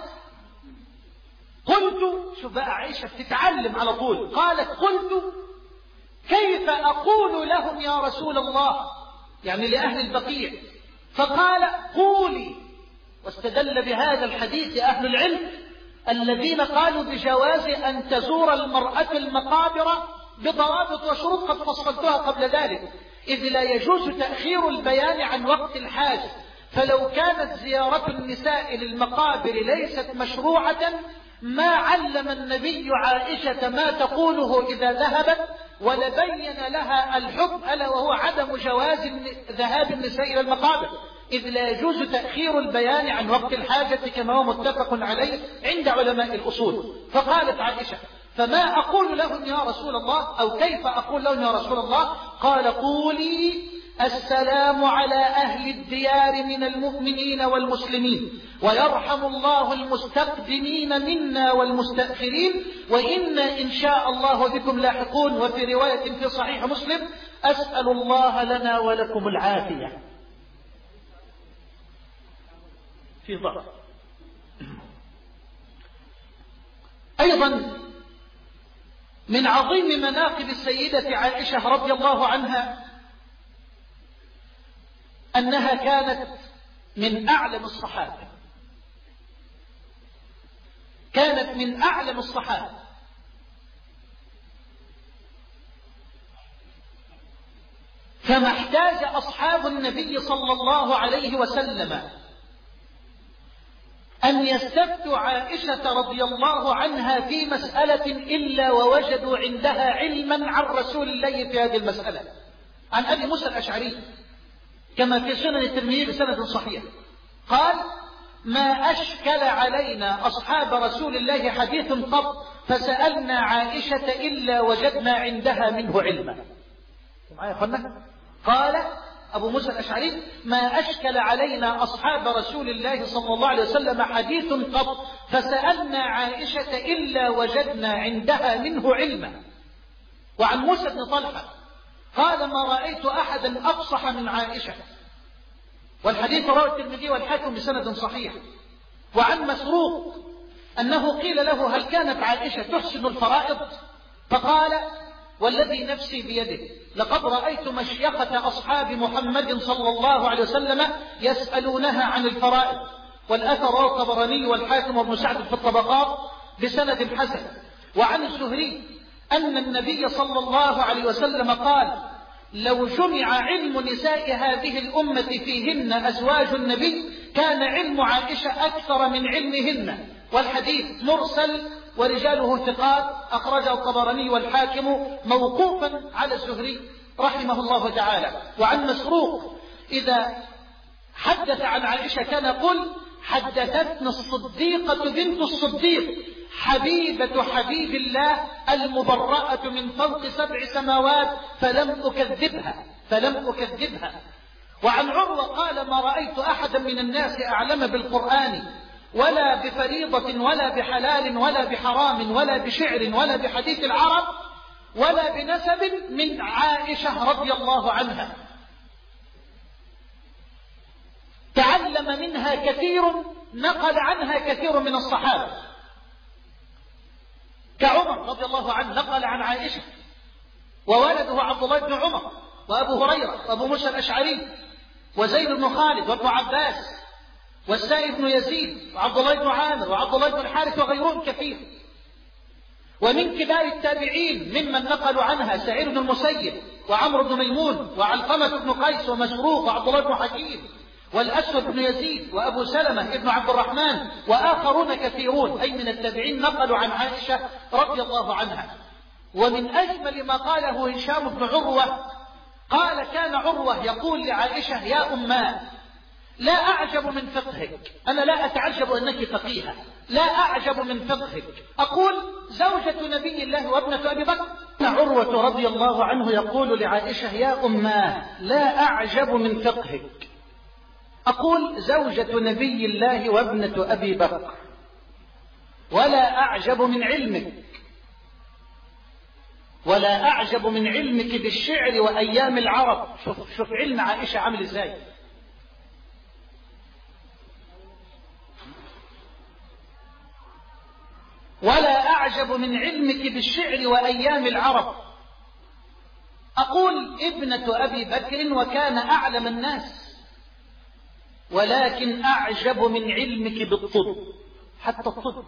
قلت، شوف بقى عائشة بتتعلم على طول، قالت قلت كيف أقول لهم يا رسول الله، يعني لأهل البقيع؟ فقال قولي. واستدل بهذا الحديث أهل العلم الذين قالوا بجواز أن تزور المرأة المقابر بضوابط وشروط قد فصلتها قبل ذلك، إذ لا يجوز تأخير البيان عن وقت الحاجة. فلو كانت زيارة النساء للمقابر ليست مشروعة ما علم النبي عائشة ما تقوله إذا ذهبت، ولبين لها الحكم ألا وهو عدم جواز ذهاب النساء إلى المقابر، إذ لا يجوز تأخير البيان عن وقت الحاجة كما هو متفق عليه عند علماء الأصول. فقالت عائشة فما أقول لهم يا رسول الله، أو كيف أقول لهم يا رسول الله؟ قال قولي السلام على أهل الديار من المؤمنين والمسلمين، ويرحم الله المستقدمين منا والمستأخرين، وإنا إن شاء الله بكم لاحقون. وفي رواية في صحيح مسلم أسأل الله لنا ولكم العافية. في ضعف. أيضا من عظيم مناقب السيدة عائشة رضي الله عنها أنها كانت من أعلم الصحابة، كانت من أعلم الصحابة، فما احتاج أصحاب النبي صلى الله عليه وسلم أن يستفتوا عائشة رضي الله عنها في مسألة إلا ووجدوا عندها علما عن رسول الله في هذه المسألة. عن أبي موسى الأشعري كما في سنن الترمذي بسند صحيح قال: ما أشكل علينا أصحاب رسول الله حديث قط فسألنا عائشة إلا وجدنا عندها منه علما. معايا يا أخوانا؟ قال أبو موسى الأشعري: ما أشكل علينا أصحاب رسول الله صلى الله عليه وسلم حديث قط فسألنا عائشة إلا وجدنا عندها منه علما. وعن موسى بن طلحة قال: ما رأيت أحدا أفصح من عائشة، والحديث رواه الترمذي والحاكم بسند صحيح. وعن مسروق أنه قيل له: هل كانت عائشة تحسن الفرائض؟ فقال: والذي نفسي بيده لقد رأيت مشيخة أصحاب محمد صلى الله عليه وسلم يسألونها عن الفرائض. والأثر رواه الطبراني والحاكم وابن سعد في الطبقات بسند حسن. وعن الزهري أن النبي صلى الله عليه وسلم قال: لو جمع علم نساء هذه الأمة فيهن أزواج النبي كان علم عائشة أكثر من علمهن. والحديث مرسل ورجاله ثقات، أخرجه الطبراني والحاكم موقوفا على الزهري رحمه الله تعالى. وعن مسروق إذا حدث عن عائشة كان يقول: حدثتنا الصديقة بنت الصديق حبيبة حبيب الله المبرأة من فوق سبع سماوات فلم أكذبها فلم أكذبها. وعن عروة قال: ما رأيت أحدا من الناس أعلم بالقرآن ولا بفريضة ولا بحلال ولا بحرام ولا بشعر ولا بحديث العرب ولا بنسب من عائشة رضي الله عنها. تعلم منها كثير، نقل عنها كثير من الصحابة، كعمر رضي الله عنه نقل عن عائشة، وولده عبد الله بن عمر، وأبو هريرة، وأبو موسى الأشعري، وزيد بن خالد، وابن عباس، والسائب بن يزيد، وعبد الله بن عامر، وعبد الله بن الحارث، وغيرهم كثير. ومن كبار التابعين ممن نقلوا عنها سعيد بن المسيب، وعمرو بن ميمون، وعلقمة بن قيس، ومسروق، وعبد الله بن حكيم، والأسود بن يزيد، وأبو سلمة ابن عبد الرحمن، وآخرون كثيرون أي من التابعين نقلوا عن عائشة رضي الله عنها. ومن أجمل ما قاله هشام بن عروة قال: كان عروة يقول لعائشة: يا أماه، لا أعجب من فقهك، أنا لا أتعجب أنك فقيهة، لا أعجب من فقهك، أقول زوجة نبي الله وابنة أبي بكر. عروة رضي الله عنه يقول لعائشة: يا أماه، لا أعجب من فقهك، أقول زوجة نبي الله وابنة أبي بكر، ولا أعجب من علمك، ولا أعجب من علمك بالشعر وأيام العرب. شوف, شوف علم عائشة عامل إزاي. ولا أعجب من علمك بالشعر وأيام العرب، أقول ابنة أبي بكر وكان أعلم الناس، ولكن أعجب من علمك بالطب، حتى الطب،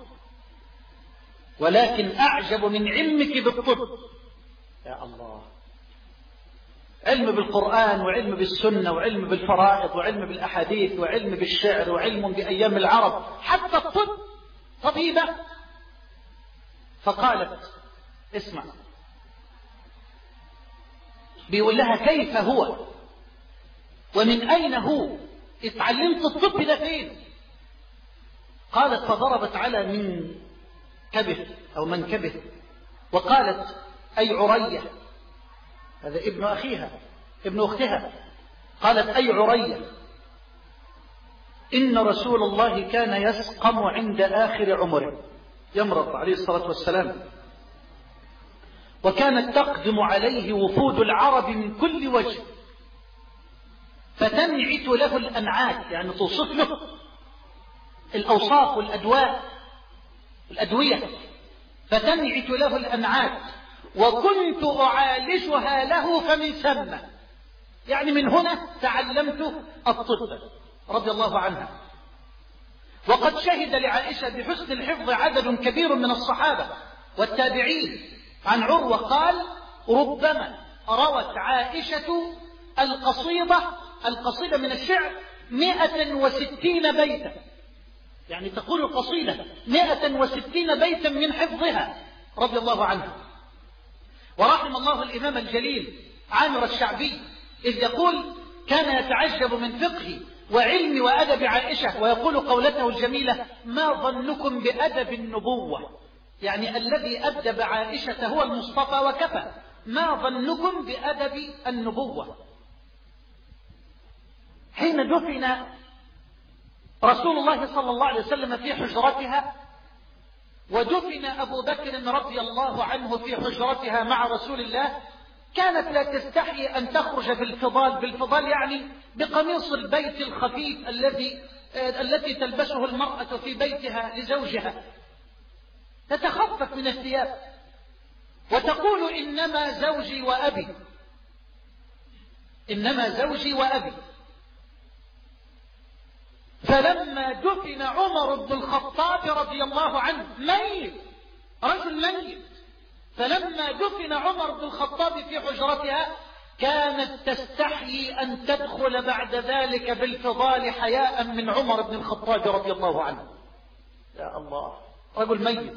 ولكن أعجب من علمك بالطب. يا الله، علم بالقرآن، وعلم بالسنة، وعلم بالفرائض، وعلم بالأحاديث، وعلم بالشعر، وعلم بأيام العرب، حتى الطب، طبيبة. فقالت: اسمع، بيقول لها: كيف هو ومن أين هو؟ اتعلمت الطب ده فين؟ قالت: فضربت على من كبه أو من كبه وقالت: أي عرية، هذا ابن أخيها ابن أختها، قالت: أي عرية، إن رسول الله كان يسقم عند آخر عمره، يمرض عليه الصلاة والسلام، وكانت تقدم عليه وفود العرب من كل وجه، فتنعت له الأنعات، يعني توصف له الأوصاف والأدواء الأدوية، فتنعت له الأنعات، وكنت أعالجها له فمن ثم، يعني من هنا تعلمت الطب. رضي الله عنها. وقد شهد لعائشة بحسن الحفظ عدد كبير من الصحابة والتابعين. عن عروة قال: ربما روت عائشة القصيدة القصيدة من الشعر مئة وستين بيتا، يعني تقول القصيدة مئة وستين بيتا من حفظها رضي الله عنها. ورحم الله الإمام الجليل عامر الشعبي إذ يقول: كان يتعجب من فقه وعلم وأدب عائشة، ويقول قولته الجميلة: ما ظنكم بأدب النبوة؟ يعني الذي أدب عائشة هو المصطفى وكفى. ما ظنكم بأدب النبوة؟ حين دفن رسول الله صلى الله عليه وسلم في حجرتها، ودفن أبو بكر رضي الله عنه في حجرتها مع رسول الله، كانت لا تستحي أن تخرج بالفضال، بالفضال يعني بقميص البيت الخفيف الذي التي تلبسه المرأة في بيتها لزوجها، تتخفف من الثياب وتقول: إنما زوجي وأبي، إنما زوجي وأبي. فلما دفن عمر بن الخطاب رضي الله عنه ميت، رجل ميت، فلما دفن عمر بن الخطاب في حجرتها كانت تستحيي أن تدخل بعد ذلك بالفضال حياء من عمر بن الخطاب رضي الله عنه. يا الله، رجل ميت.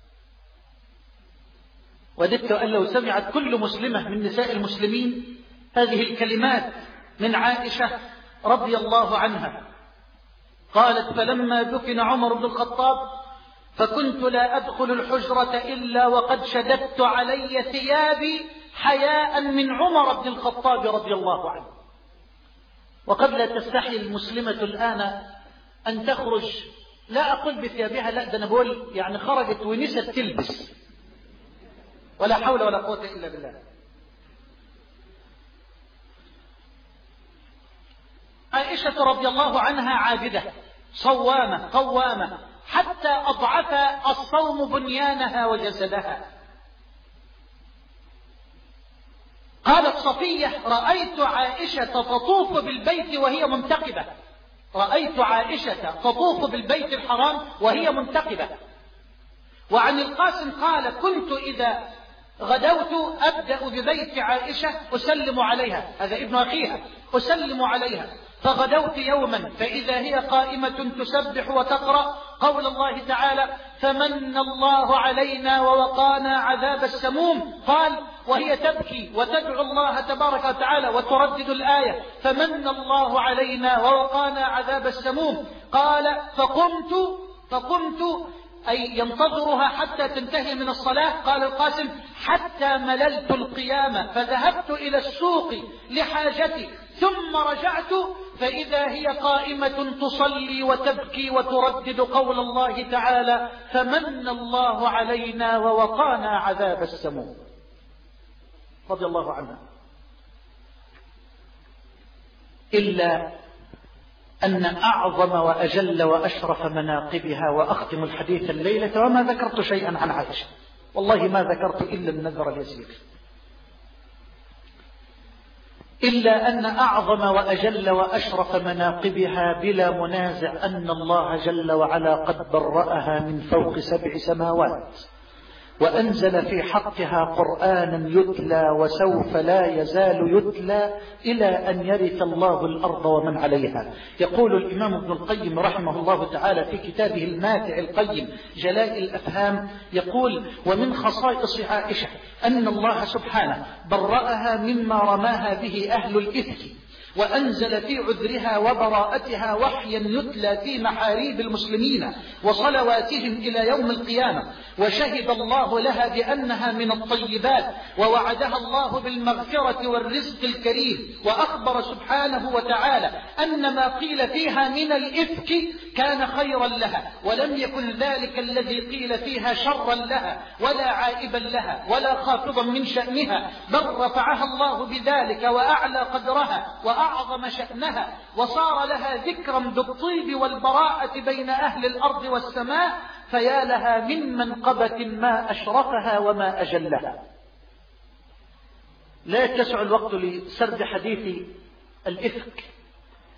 وددت أن لو سمعت كل مسلمة من نساء المسلمين هذه الكلمات من عائشة رضي الله عنها. قالت: فلما دفن عمر بن الخطاب فكنت لا أدخل الحجرة إلا وقد شددت علي ثيابي حياء من عمر بن الخطاب رضي الله عنه. وقد لا تستحي المسلمة الآن أن تخرج، لا أقول بثيابها، لا، ده أنا بقول يعني خرجت ونست تلبس، ولا حول ولا قوة إلا بالله. عائشة رضي الله عنها عابدة صوامة قوامة، حتى أضعف الصوم بنيانها وجسدها. قالت صفية: رأيت عائشة تطوف بالبيت وهي منتقبة، رأيت عائشة تطوف بالبيت الحرام وهي منتقبة. وعن القاسم قال: كنت إذا غدوت أبدأ ببيت عائشة أسلم عليها، هذا ابن أخيها، أسلم عليها. فغدوت يوما فإذا هي قائمة تسبح وتقرأ قول الله تعالى: فمن الله علينا ووقانا عذاب السموم. قال: وهي تبكي وتدعو الله تبارك وتعالى وتردد الآية: فمن الله علينا ووقانا عذاب السموم. قال: فقمت فقمت أي ينتظرها حتى تنتهي من الصلاة. قال القاسم: حتى مللت القيامة فذهبت إلى السوق لحاجتي، ثم رجعت فإذا هي قائمة تصلي وتبكي وتردد قول الله تعالى: فمن الله علينا ووقانا عذاب السموم. رضي الله عنها. إلا أن أعظم وأجل وأشرف مناقبها، وأختم الحديث الليلة وما ذكرت شيئا عن عائشة، والله ما ذكرت إلا النذر اليسير، إلا أن أعظم وأجل وأشرف مناقبها بلا منازع أن الله جل وعلا قد برأها من فوق سبع سماوات، وأنزل في حقها قرآنا يتلى وسوف لا يزال يتلى إلى أن يرث الله الأرض ومن عليها. يقول الإمام ابن القيم رحمه الله تعالى في كتابه الماتع القيم جلاء الأفهام، يقول: ومن خصائص عائشة أن الله سبحانه برأها مما رماها به أهل الإفك، وأنزل في عذرها وبراءتها وحيا يتلى في محاريب المسلمين وصلواتهم إلى يوم القيامة، وشهد الله لها بأنها من الطيبات، ووعدها الله بالمغفرة والرزق الكريم، وأخبر سبحانه وتعالى أن ما قيل فيها من الإفك كان خيرا لها، ولم يكن ذلك الذي قيل فيها شرا لها ولا عائبا لها ولا خافضا من شأنها، بل رفعها الله بذلك وأعلى قدرها وأعظم شأنها، وصار لها ذكرا بالطيب والبراءة بين أهل الأرض والسماء، فيا لها من منقبة ما أشرفها وما أجلها. لا يتسع الوقت لسرد حديث الإفك،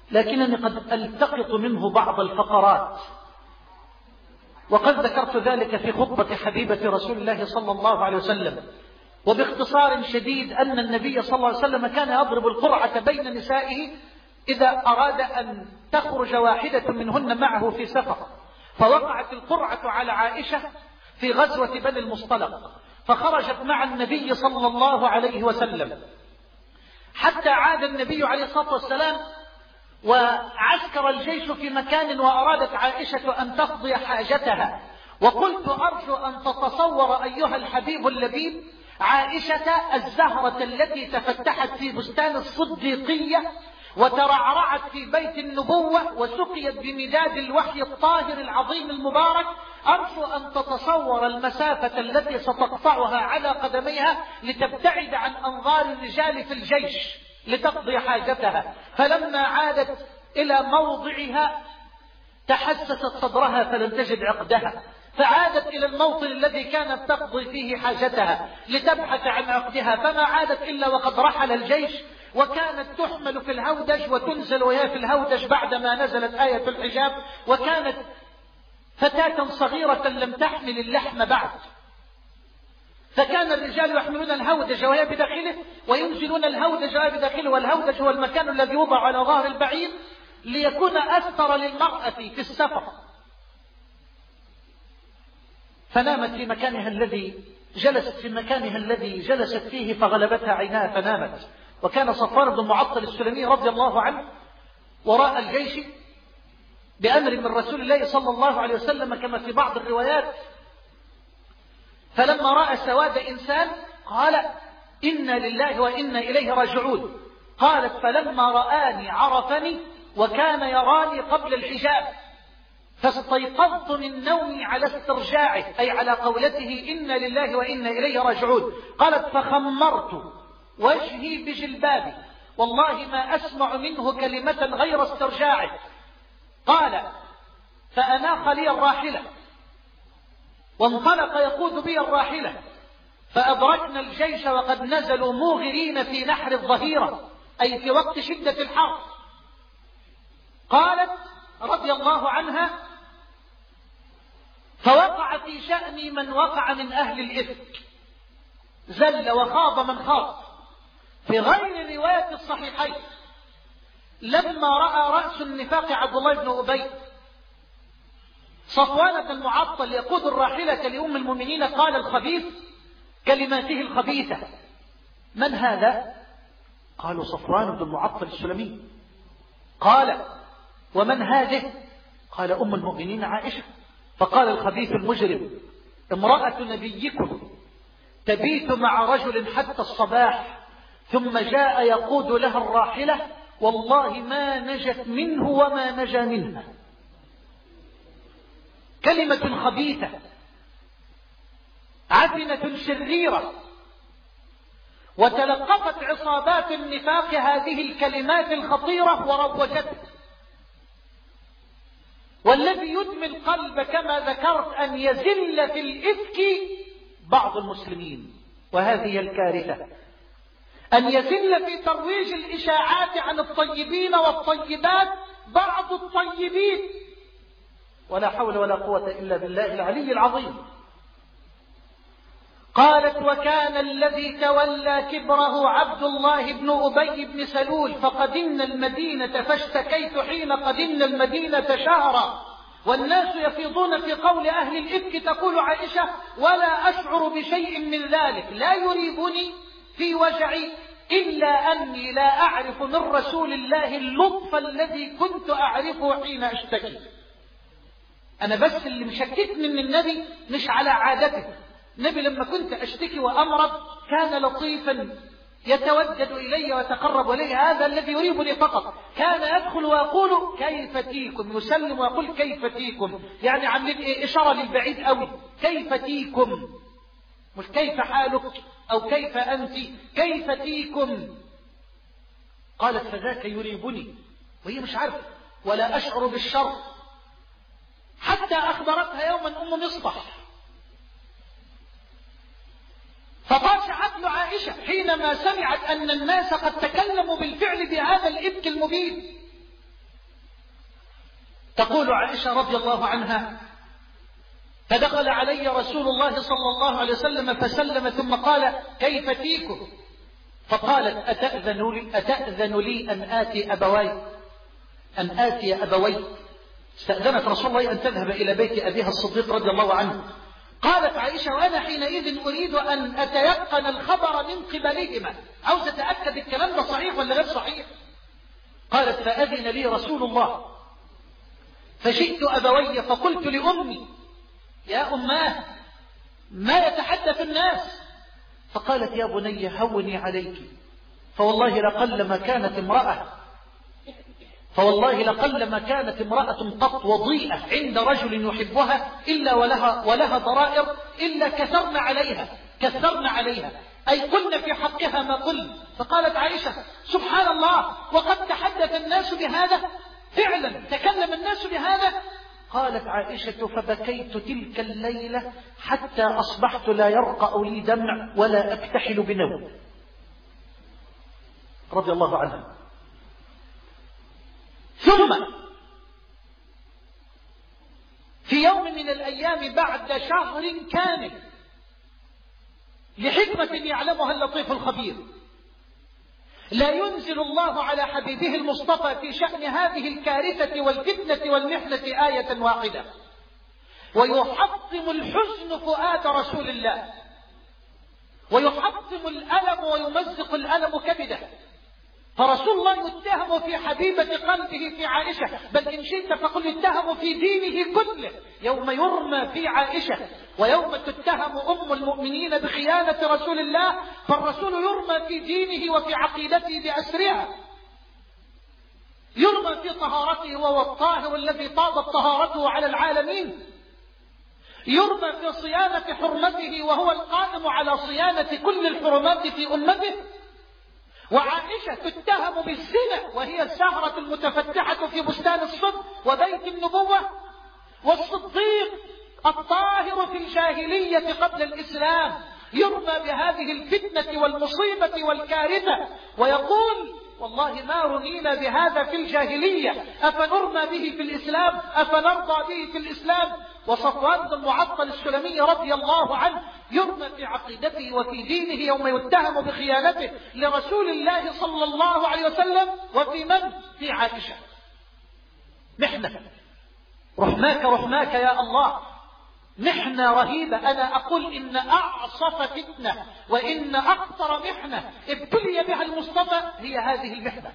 لكنني قد ألتقط منه بعض الفقرات، وقد ذكرت ذلك في خطبة حبيبة رسول الله صلى الله عليه وسلم. وباختصار شديد أن النبي صلى الله عليه وسلم كان يضرب القرعة بين نسائه إذا أراد أن تخرج واحدة منهن معه في سفر، فوقعت القرعة على عائشة في غزوة بني المصطلق، فخرجت مع النبي صلى الله عليه وسلم حتى عاد النبي عليه الصلاة والسلام وعسكر الجيش في مكان، وأرادت عائشة أن تقضي حاجتها. وقلت أرجو أن تتصور أيها الحبيب اللبيب عائشة الزهرة التي تفتحت في بستان الصديقية وترعرعت في بيت النبوة وسقيت بمداد الوحي الطاهر العظيم المبارك، أرجو أن تتصور المسافة التي ستقطعها على قدميها لتبتعد عن أنظار الرجال في الجيش لتقضي حاجتها. فلما عادت إلى موضعها تحسست صدرها فلم تجد عقدها، فعادت إلى الموطن الذي كانت تقضي فيه حاجتها لتبحث عن عقدها، فما عادت إلا وقد رحل الجيش، وكانت تحمل في الهودج وتنزل وهي في الهودج بعدما نزلت آية الحجاب، وكانت فتاة صغيرة لم تحمل اللحم بعد، فكان الرجال يحملون الهودج وهي بداخله وينزلون الهودج وهي بداخله، والهودج هو المكان الذي يوضع على ظهر البعير ليكون أستر للمرأة في السفر. فنامت في مكانها الذي جلست في مكانها الذي جلست فيه فغلبتها عيناها فنامت. وكان صفوان بن المعطل السلمي رضي الله عنه وراء الجيش بأمر من رسول الله صلى الله عليه وسلم كما في بعض الروايات، فلما رأى سواد إنسان قال إنا لله وإنا إليه راجعون. قالت فلما رآني عرفني وكان يراني قبل الحجاب، فاستيقظت من نومي على استرجاعه، أي على قولته إنا لله وإنا إليه راجعون. قالت فخمرت وجهي بجلبابي، والله ما أسمع منه كلمة غير استرجاعه. قال فأناخ لي الراحلة وانطلق يقود بي الراحلة، فأدركنا الجيش وقد نزلوا موغرين في نحر الظهيرة، أي في وقت شدة الحر. قالت رضي الله عنها فوقع في شأني من وقع من أهل الإفك، زل وخاض من خاض. في غير رواية الصحيحين لما رأى رأس النفاق عبد الله بن أبي صفوان بن المعطل يقود الراحلة لأم المؤمنين قال الخبيث كلماته الخبيثة: من هذا؟ قالوا صفوان بن المعطل السلمي. قال ومن هذه؟ قال أم المؤمنين عائشة. فقال الخبيث المجرم: امرأة نبيكم تبيت مع رجل حتى الصباح ثم جاء يقود لها الراحلة، والله ما نجت منه وما نجا منها. كلمة خبيثة عفنة شريرة، وتلقفت عصابات النفاق هذه الكلمات الخطيرة وروجته. والذي يدمي القلب كما ذكرت أن يزل في الإفك بعض المسلمين، وهذه الكارثة، أن يزل في ترويج الإشاعات عن الطيبين والطيبات بعض الطيبين، ولا حول ولا قوة إلا بالله العلي العظيم. قالت وكان الذي تولى كبره عبد الله بن أبي بن سلول، فقدمنا المدينة فاشتكيت حين قدمنا المدينة شهرا والناس يفيضون في قول أهل الإفك، تقول عائشة: ولا أشعر بشيء من ذلك، لا يريبني في وجعي إلا أني لا أعرف من رسول الله اللطف الذي كنت أعرفه حين أشتكي. أنا بس اللي مشككني من النبي مش على عادته. النبي لما كنت أشتكي وأمرض كان لطيفا يتودد إلي ويتقرب إلي، هذا الذي يريبني فقط. كان يدخل ويقول كيف تيكم، يسلم ويقول كيف تيكم، يعني عاملين إيه؟ إشارة للبعيد أوي، كيف تيكم، مش كيف حالك أو كيف أنت، كيف تيكم. قالت فذاك يريبني، وهي مش عارفة ولا أشعر بالشر، حتى أخبرتها يوما أم مصطح فطاش عقل عائشة حينما سمعت أن الناس قد تكلموا بالفعل بهذا الإفك المبين. تقول عائشة رضي الله عنها: فدخل علي رسول الله صلى الله عليه وسلم فسلم ثم قال: كيف فيكم؟ فقالت: أتأذن لي, أتأذن لي أن آتي أبوي أن آتي أبوي استأذنت رسول الله أن تذهب إلى بيت أبيها الصديق رضي الله عنه. قالت عائشة: وأنا حينئذ أريد أن أتيقن الخبر من قبلهما، عاوز أتأكد الكلام ده صحيح ولا غير صحيح. قالت: فأذن لي رسول الله فجئت أبوي فقلت لأمي: يا أماه ما يتحدث الناس؟ فقالت: يا بني هوني عليك، فوالله لقلما كانت امرأة فوالله لقلما كانت امرأة قط وضيئة عند رجل يحبها إلا ولها, ولها ضرائر إلا كثرن عليها كثرن عليها أي قلن في حقها ما قلن. فقالت عائشة: سبحان الله، وقد تحدث الناس بهذا؟ فعلا تكلم الناس بهذا؟ قالت عائشة: فبكيت تلك الليلة حتى أصبحت لا يرقأ لي دمع ولا أكتحل بنوم، رضي الله عنها. ثم في يوم من الأيام بعد شهر كامل، لحكمة يعلمها اللطيف الخبير، لا ينزل الله على حبيبه المصطفى في شأن هذه الكارثة والفتنة والمحنة آية واحدة، ويحطم الحزن فؤاد رسول الله، ويحطم الألم ويمزق الألم كبده. فرسول الله يتهم في حبيبة قلبه في عائشة، بل إن شئت فقل يتهم في دينه كله، يوم يرمى في عائشة ويوم تتهم أم المؤمنين بخيانة رسول الله، فالرسول يرمى في دينه وفي عقيدته بأسرها، يرمى في طهارته وهو الطاهر الذي طابت طهارته على العالمين، يرمى في صيانة حرمته وهو القائم على صيانة كل الحرمات في أمته. وعائشة تتهم بالزنا وهي السهرة المتفتحة في بستان الصدق وبيت النبوة، والصديق الطاهر في الجاهلية قبل الإسلام يرمى بهذه الفتنة والمصيبة والكارثة، ويقول: والله ما رمينا بهذا في الجاهلية، أفنرمى به في الإسلام؟ أفنرضى به في الإسلام؟ وصفوان بن المعطل السلمي رضي الله عنه يرمى في عقيدته وفي دينه يوم يتهم بخيانته لرسول الله صلى الله عليه وسلم، وفي من؟ في عائشة. محنة رحماك رحماك يا الله، محنة رهيبة. أنا أقول إن أعصف فتنة وإن أكثر محنة ابتلي بها المصطفى هي هذه المحنة.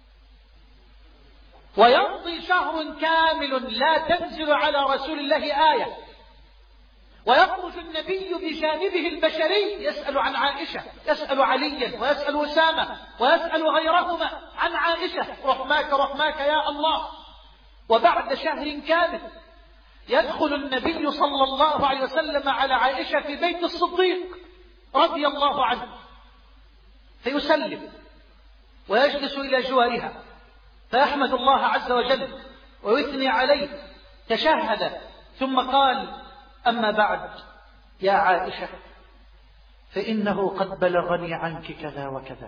ويمضي شهر كامل لا تنزل على رسول الله آية، ويخرج النبي بجانبه البشري يسأل عن عائشة، يسأل عليا ويسأل أسامة ويسأل غيرهما عن عائشة، رحماك رحماك يا الله. وبعد شهر كامل يدخل النبي صلى الله عليه وسلم على عائشة في بيت الصديق رضي الله عنه، فيسلم ويجلس إلى جوارها، فيحمد الله عز وجل ويثني عليه، تشهد ثم قال: أما بعد يا عائشة فإنه قد بلغني عنك كذا وكذا.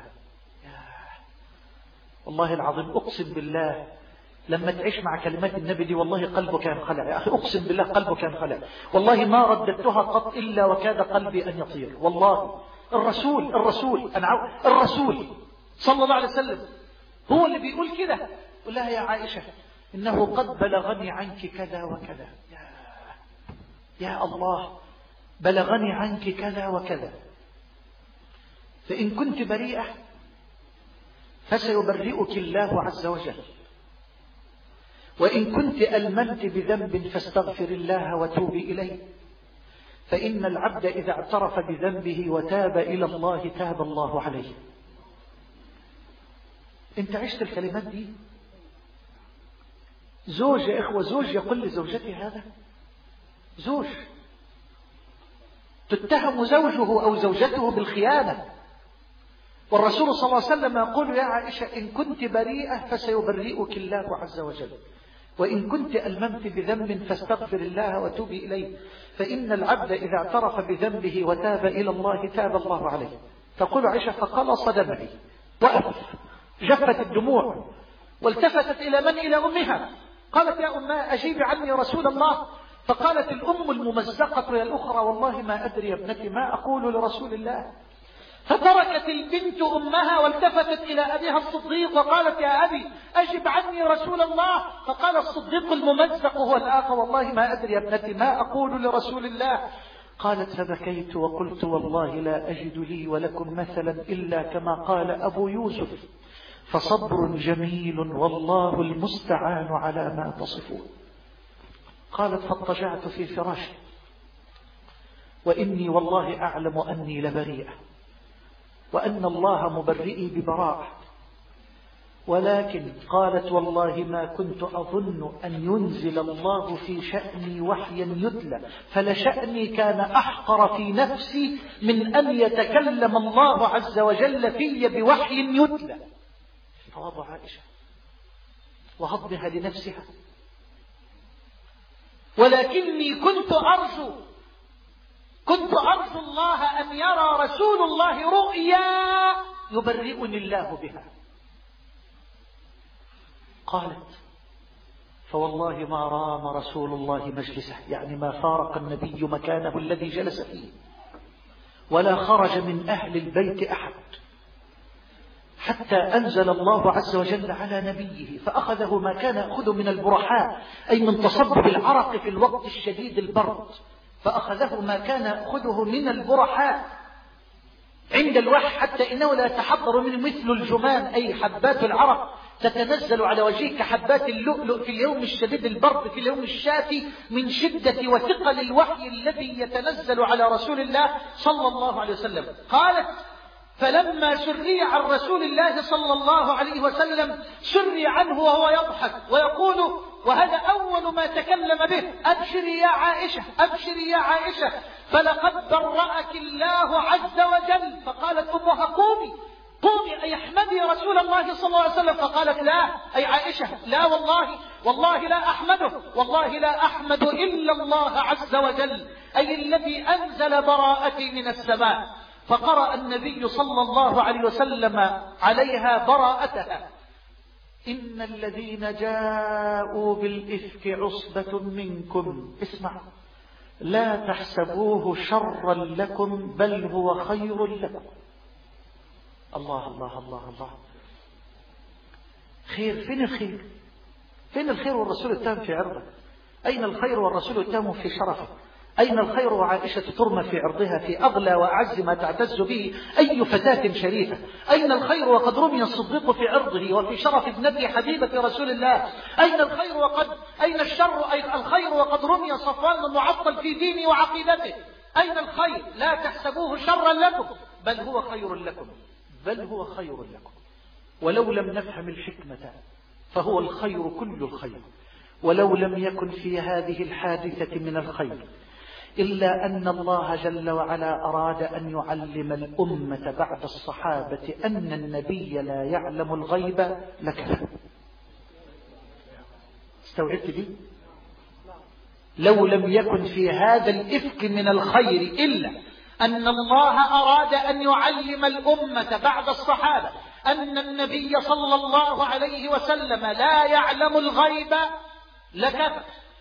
والله العظيم أقسم بالله لما تعيش مع كلمات النبي دي والله قلبه كان خلع يا أخي، أقسم بالله قلبه كان خلع، والله ما رددتها قط إلا وكاد قلبي أن يطير. والله الرسول الرسول أنا الرسول صلى الله عليه وسلم هو اللي بيقول كده، قل لها: يا عائشة إنه قد بلغني عنك كذا وكذا. يا, يا الله، بلغني عنك كذا وكذا، فإن كنت بريئة فسيبرئك الله عز وجل، وإن كنت ألمنت بذنب فاستغفر الله وتوبي إليه، فإن العبد إذا اعترف بذنبه وتاب إلى الله تاب الله عليه. انت عشت الكلمات دي؟ زوج يا إخوة، زوج يقول لزوجته هذا، زوج تتهم زوجه أو زوجته بالخيانة، والرسول صلى الله عليه وسلم يقول: يا عائشة إن كنت بريئة فسيبرئك الله عز وجل، وإن كنت ألممت بذنب فاستغفر الله وتوبي إليه، فإن العبد إذا اعترف بذنبه وتاب إلى الله تاب الله عليه. تقول عائشة: فقلص دمعي، وقف، جفت الدموع، والتفتت إلى من؟ إلى أمها، قالت يا أماه أجيب عني رسول الله. فقالت الأم الممزقة يا الأخرى والله ما أدري يا ابنتي ما أقول لرسول الله. فتركت البنت أمها والتفتت إلى أبيها الصديق وقالت يا أبي أجب عني رسول الله. فقال الصديق الممزق هو الآخر والله ما أدري يا ابنتي ما أقول لرسول الله. قالت فبكيت وقلت والله لا أجد لي ولكم مثلا إلا كما قال أبو يوسف فصبر جميل والله المستعان على ما تصفون. قالت فاضطجعت في فراشي وإني والله أعلم أني لبريئة وأن الله مبرئي ببراءة، ولكن قالت والله ما كنت أظن أن ينزل الله في شأني وحيا يتلى فلشأني كان أحقر في نفسي من أن يتكلم الله عز وجل في بوحي يتلى. تواضع عائشة وهضمها لنفسها. ولكني كنت أرجو كنت أرجو الله أن يرى رسول الله رؤيا يبرئني الله بها. قالت فوالله ما رام رسول الله مجلسه، يعني ما فارق النبي مكانه الذي جلس فيه ولا خرج من أهل البيت أحد حتى أنزل الله عز وجل على نبيه فأخذه ما كان يأخذ من البرحاء أي من تصبب العرق في الوقت الشديد البرد، فأخذه ما كان يأخذه من البرحاء عند الوحي حتى إنه لا يتحضر منه مثل الجمان أي حبات العرق تتنزل على وجهك كحبات اللؤلؤ في اليوم الشديد البرد في اليوم الشاتي من شدة وثقل الوحي الذي يتنزل على رسول الله صلى الله عليه وسلم. قالت فلما سري عن رسول الله صلى الله عليه وسلم سري عنه وهو يضحك ويقول وهذا أول ما تكلم به أبشري يا عائشة أبشري يا عائشة فلقد برأك الله عز وجل. فقالت أمها قومي قومي أي احمدي رسول الله صلى الله عليه وسلم. فقالت لا أي عائشة لا والله والله لا أحمده والله لا أحمد إلا الله عز وجل أي الذي أنزل براءتي من السماء. فقرأ النبي صلى الله عليه وسلم عليها براءتها إن الذين جاءوا بالإفك عصبة منكم اسمع لا تحسبوه شرا لكم بل هو خير لكم. الله الله الله الله خير فين الخير فين الخير والرسول التام في عرضه؟ أين الخير والرسول التام في شرفه؟ أين الخير وعائشة ترمى في عرضها في أغلى وأعز ما تعتز به أي فتاة شريفة؟ أين الخير وقد رمي الصديق في عرضه وفي شرف ابنته حبيبة رسول الله؟ أين الخير وقد أين الشر أي الخير وقد رمي صفوان المعطل في دينه وعقيدته؟ أين الخير؟ لا تحسبوه شرا لكم بل هو خير لكم بل هو خير لكم. ولو لم نفهم الحكمة فهو الخير كل الخير. ولو لم يكن في هذه الحادثة من الخير إلا أن الله جل وعلا أراد أن يعلم الأمة بعد الصحابة أن النبي لا يعلم الغيب لكفى. استوعبت دي؟ لو لم يكن في هذا الإفك من الخير إلا أن الله أراد أن يعلم الأمة بعد الصحابة أن النبي صلى الله عليه وسلم لا يعلم الغيب لكفى.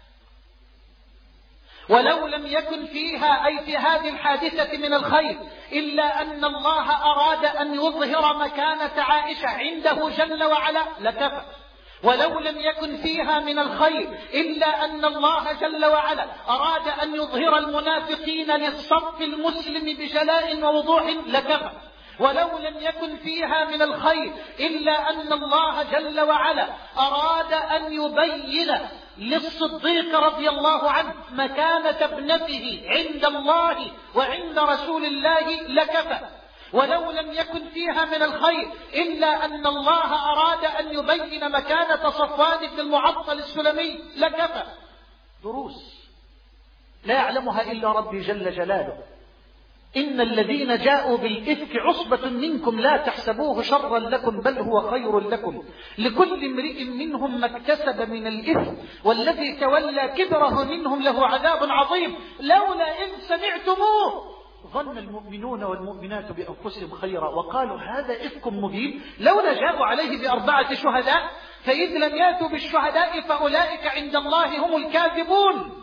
ولو لم يكن فيها أي في هذه الحادثة من الخير إلا أن الله أراد أن يظهر مكانة عائشة عنده جل وعلا لكفى. ولو لم يكن فيها من الخير إلا أن الله جل وعلا أراد أن يظهر المنافقين للصف المسلم بجلاء ووضوح لكفى. ولو لم يكن فيها من الخير إلا أن الله جل وعلا أراد أن يبين للصديق رضي الله عنه مكانة ابنته عند الله وعند رسول الله لكفى. ولو لم يكن فيها من الخير إلا أن الله أراد أن يبين مكانة صفوان بن المعطل السلمي لكفى. دروس لا يعلمها إلا ربي جل جلاله. إن الذين جاءوا بالإفك عصبة منكم لا تحسبوه شرا لكم بل هو خير لكم لكل امرئ منهم ما اكتسب من الإثم والذي تولى كبره منهم له عذاب عظيم لولا إن سمعتموه ظن المؤمنون والمؤمنات بأنفسهم خيرا وقالوا هذا إفك مبين لولا جاءوا عليه بأربعة شهداء فإذ لم يأتوا بالشهداء فأولئك عند الله هم الكاذبون.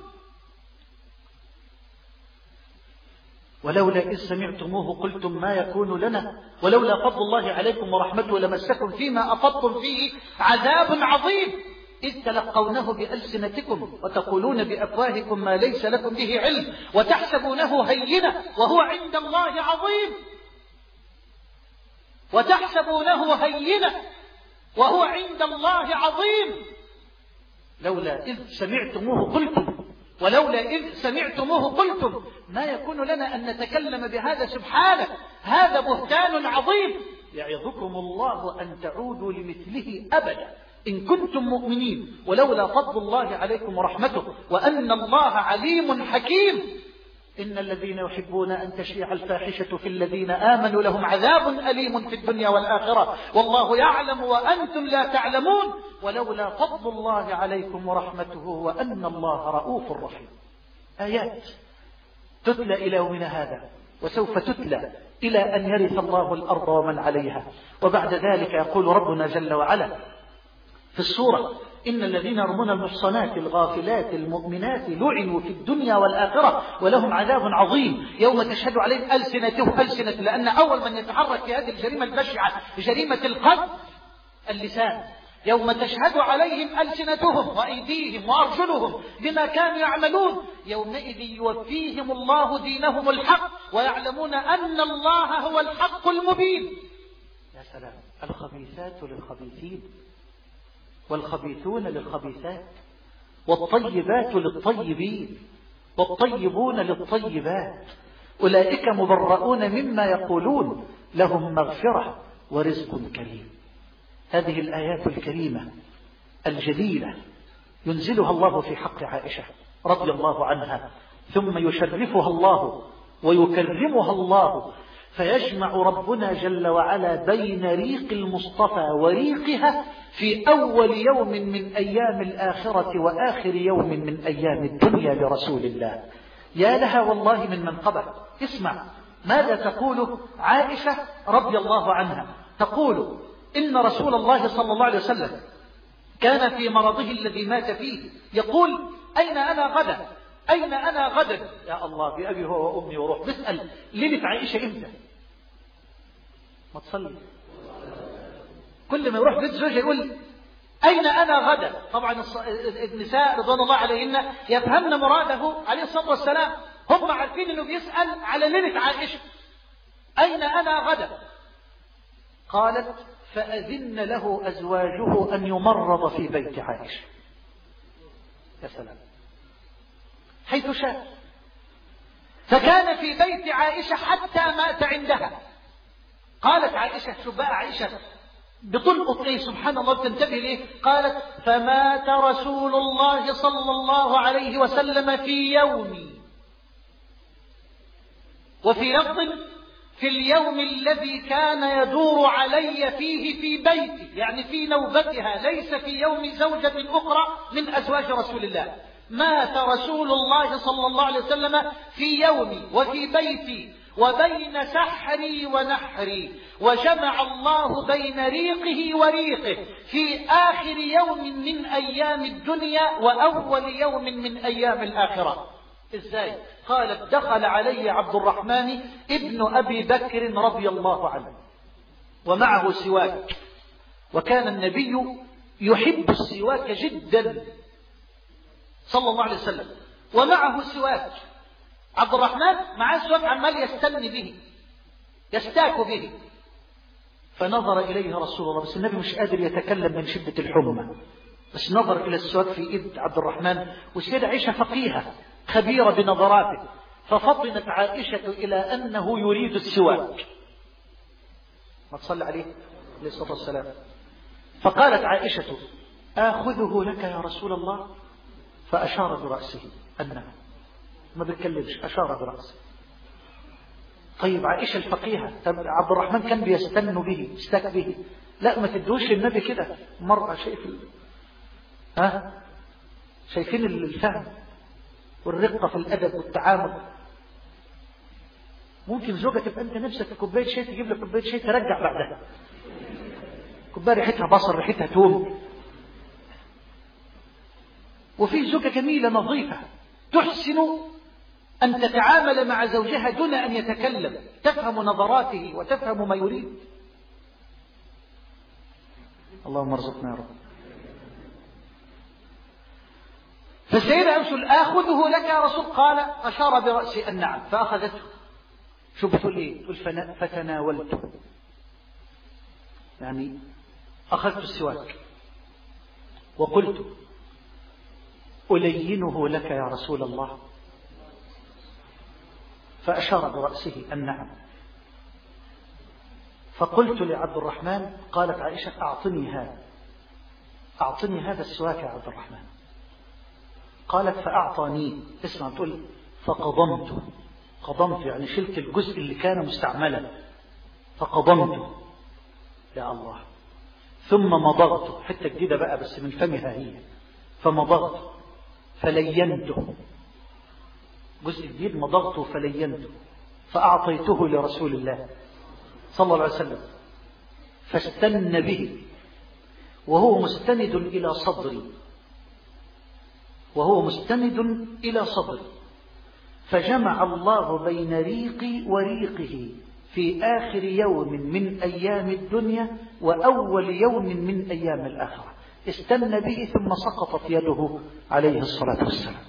ولولا إذ سمعتموه قلتم ما يكون لنا ولولا فضل الله عليكم ورحمته لمسكم فيما أفضتم فيه عذاب عظيم إذ تلقونه بألسنتكم وتقولون بأفواهكم ما ليس لكم به علم وتحسبونه هينا وهو عند الله عظيم وتحسبونه هينا وهو عند الله عظيم. لولا إذ سمعتموه قلتم ولولا إذ سمعتموه قلتم ما يكون لنا أن نتكلم بهذا سبحانه هذا بهتان عظيم يعظكم الله أن تعودوا لمثله أبدا إن كنتم مؤمنين ولولا فضل الله عليكم ورحمته وأن الله عليم حكيم. إن الذين يحبون أن تشيع الفاحشة في الذين آمنوا لهم عذاب أليم في الدنيا والآخرة والله يعلم وأنتم لا تعلمون ولولا فضل الله عليكم ورحمته وأن الله رؤوف رحيم. آيات تتلى إلى يومنا هذا وسوف تتلى إلى أن يرث الله الأرض ومن عليها. وبعد ذلك يقول ربنا جل وعلا في السورة إن الذين يرمون المحصنات الغافلات المؤمنات لعنوا في الدنيا والآخرة ولهم عذاب عظيم يوم تشهد عليهم ألسنتهم ألسنة لأن أول من يتحرك في هذه الجريمة البشعة جريمة القتل اللسان يوم تشهد عليهم ألسنتهم وأيديهم وأرجلهم بما كانوا يعملون يومئذ يوفيهم الله دينهم الحق ويعلمون أن الله هو الحق المبين. يا سلام. الخبيثات للخبيثين والخبيثون للخبيثات والطيبات للطيبين والطيبون للطيبات أولئك مبرؤون مما يقولون لهم مغفرة ورزق كريم. هذه الآيات الكريمة الجليلة ينزلها الله في حق عائشة رضي الله عنها ثم يشرفها الله ويكرمها الله فيجمع ربنا جل وعلا بين ريق المصطفى وريقها في أول يوم من أيام الآخرة وآخر يوم من أيام الدنيا لرسول الله. يا لها والله من منقبة. اسمع ماذا تقول عائشة رضي الله عنها. تقول إن رسول الله صلى الله عليه وسلم كان في مرضه الذي مات فيه يقول أين أنا غدا أين أنا غدا. يا الله بأبي هو وأمي وروح. بسأل ليلة عائشة إمتى؟ ما تصلي. كل ما يروح بيت زوجه يقول أين أنا غدا. طبعا النساء رضوان الله عليهن يفهمن مراده عليه الصلاة والسلام. هم عارفين أنه بيسأل على ليلة عائشة أين أنا غدا. قالت فأذن له أزواجه أن يمرض في بيت عائشة. يا سلام. حيث شاء. فكان في بيت عائشة حتى مات عندها. قالت عائشة شو بقى عائشة بطلقة ايه سبحان الله بتنتبه ليه. قالت فمات رسول الله صلى الله عليه وسلم في يومي وفي لفظ في اليوم الذي كان يدور علي فيه في بيتي يعني في نوبتها ليس في يوم زوجة أخرى من أزواج رسول الله. مات رسول الله صلى الله عليه وسلم في يومي وفي بيتي وبين سحري ونحري وجمع الله بين ريقه وريقه في آخر يوم من أيام الدنيا وأول يوم من أيام الآخرة. إزاي؟ قالت دخل علي عبد الرحمن ابن أبي بكر رضي الله عنه ومعه سواك وكان النبي يحب السواك جدا صلى الله عليه وسلم ومعه سواك. عبد الرحمن معاه سواك عمال يستن به يستاك به. فنظر إليه رسول الله بس النبي مش قادر يتكلم من شدة الحمى بس نظر إلى السواك في إيد عبد الرحمن. والسيدة عائشة فقيهة خبيرة بنظراته ففطنت عائشة إلى أنه يريد السواك. ما تصلي عليه عليه الصلاة والسلام. فقالت عائشة آخذه لك يا رسول الله. فأشار برأسه أنه ما بيتكلمش أشار برأسه. طيب عائشة الفقيهة عبد الرحمن كان بيستن به استك به لا ما تدوش للنبي كده مرة. شايف ال... ها شايفين الفهم والرقة في الأدب والتعامل. ممكن زوجة تبقى أنت نفسك في كوباية شاي تجيب لك كوباية شاي ترجع بعدها كوباية ريحتها بصل ريحتها توم وفي زوجة جميلة نظيفة تحسن أن تتعامل مع زوجها دون أن يتكلم، تفهم نظراته وتفهم ما يريد. اللهم ارزقنا يا رب. فالسيدة أنسل آخذه لك يا رسول؟ قال أشار برأسي النعم، فأخذته. شو بتقول إيه؟ تقول فتناولته، يعني أخذت السواك وقلت ألينه لك يا رسول الله؟ فأشار برأسه النعم. فقلت لعبد الرحمن، قالت عائشة أعطني هذا، أعطني هذا السواك يا عبد الرحمن. قالت فأعطاني، اسمع، تقول فقضمته، قضمت يعني شلت الجزء اللي كان مستعملا فقضمته يا الله، ثم مضغته، حتى جديدة بقى بس من فمها هي، فمضغته فلينته، جزء جديد مضغته فلينته، فأعطيته لرسول الله صلى الله عليه وسلم، فاستن به وهو مستند إلى صدري، وهو مستند إلى صدري، فجمع الله بين ريقي وريقه في آخر يوم من أيام الدنيا وأول يوم من أيام الآخرة. استن به ثم سقطت يده عليه الصلاة والسلام.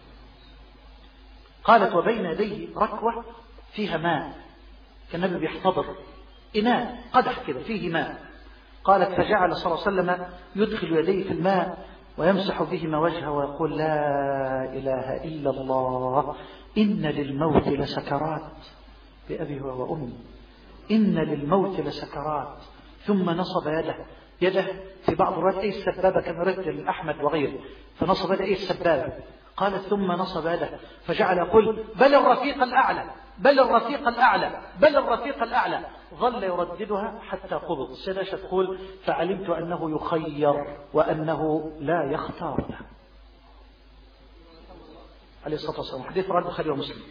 قالت وبين يديه ركوة فيها ماء، كان النبي بيحتضر إناء قدح كده فيه ماء. قالت فجعل صلى الله عليه وسلم يدخل يديه في الماء ويمسح بهما وجهه ويقول لا إله إلا الله إن للموت لسكرات، بأبي وأمي إن للموت لسكرات. ثم نصب يده، يده في بعض الروايات أي السبابة كما رد الأحمد وغيره، فنصب يده أي السبابة. قالت ثم نصب يده فجعل يقول بل الرفيق الأعلى، بل الرفيق الأعلى، بل الرفيق الأعلى. ظل يرددها حتى قبض. السيدة تقول فعلمت أنه يخير وأنه لا يختار له عليه الصلاة والسلام. حديث رواه البخاري ومسلم.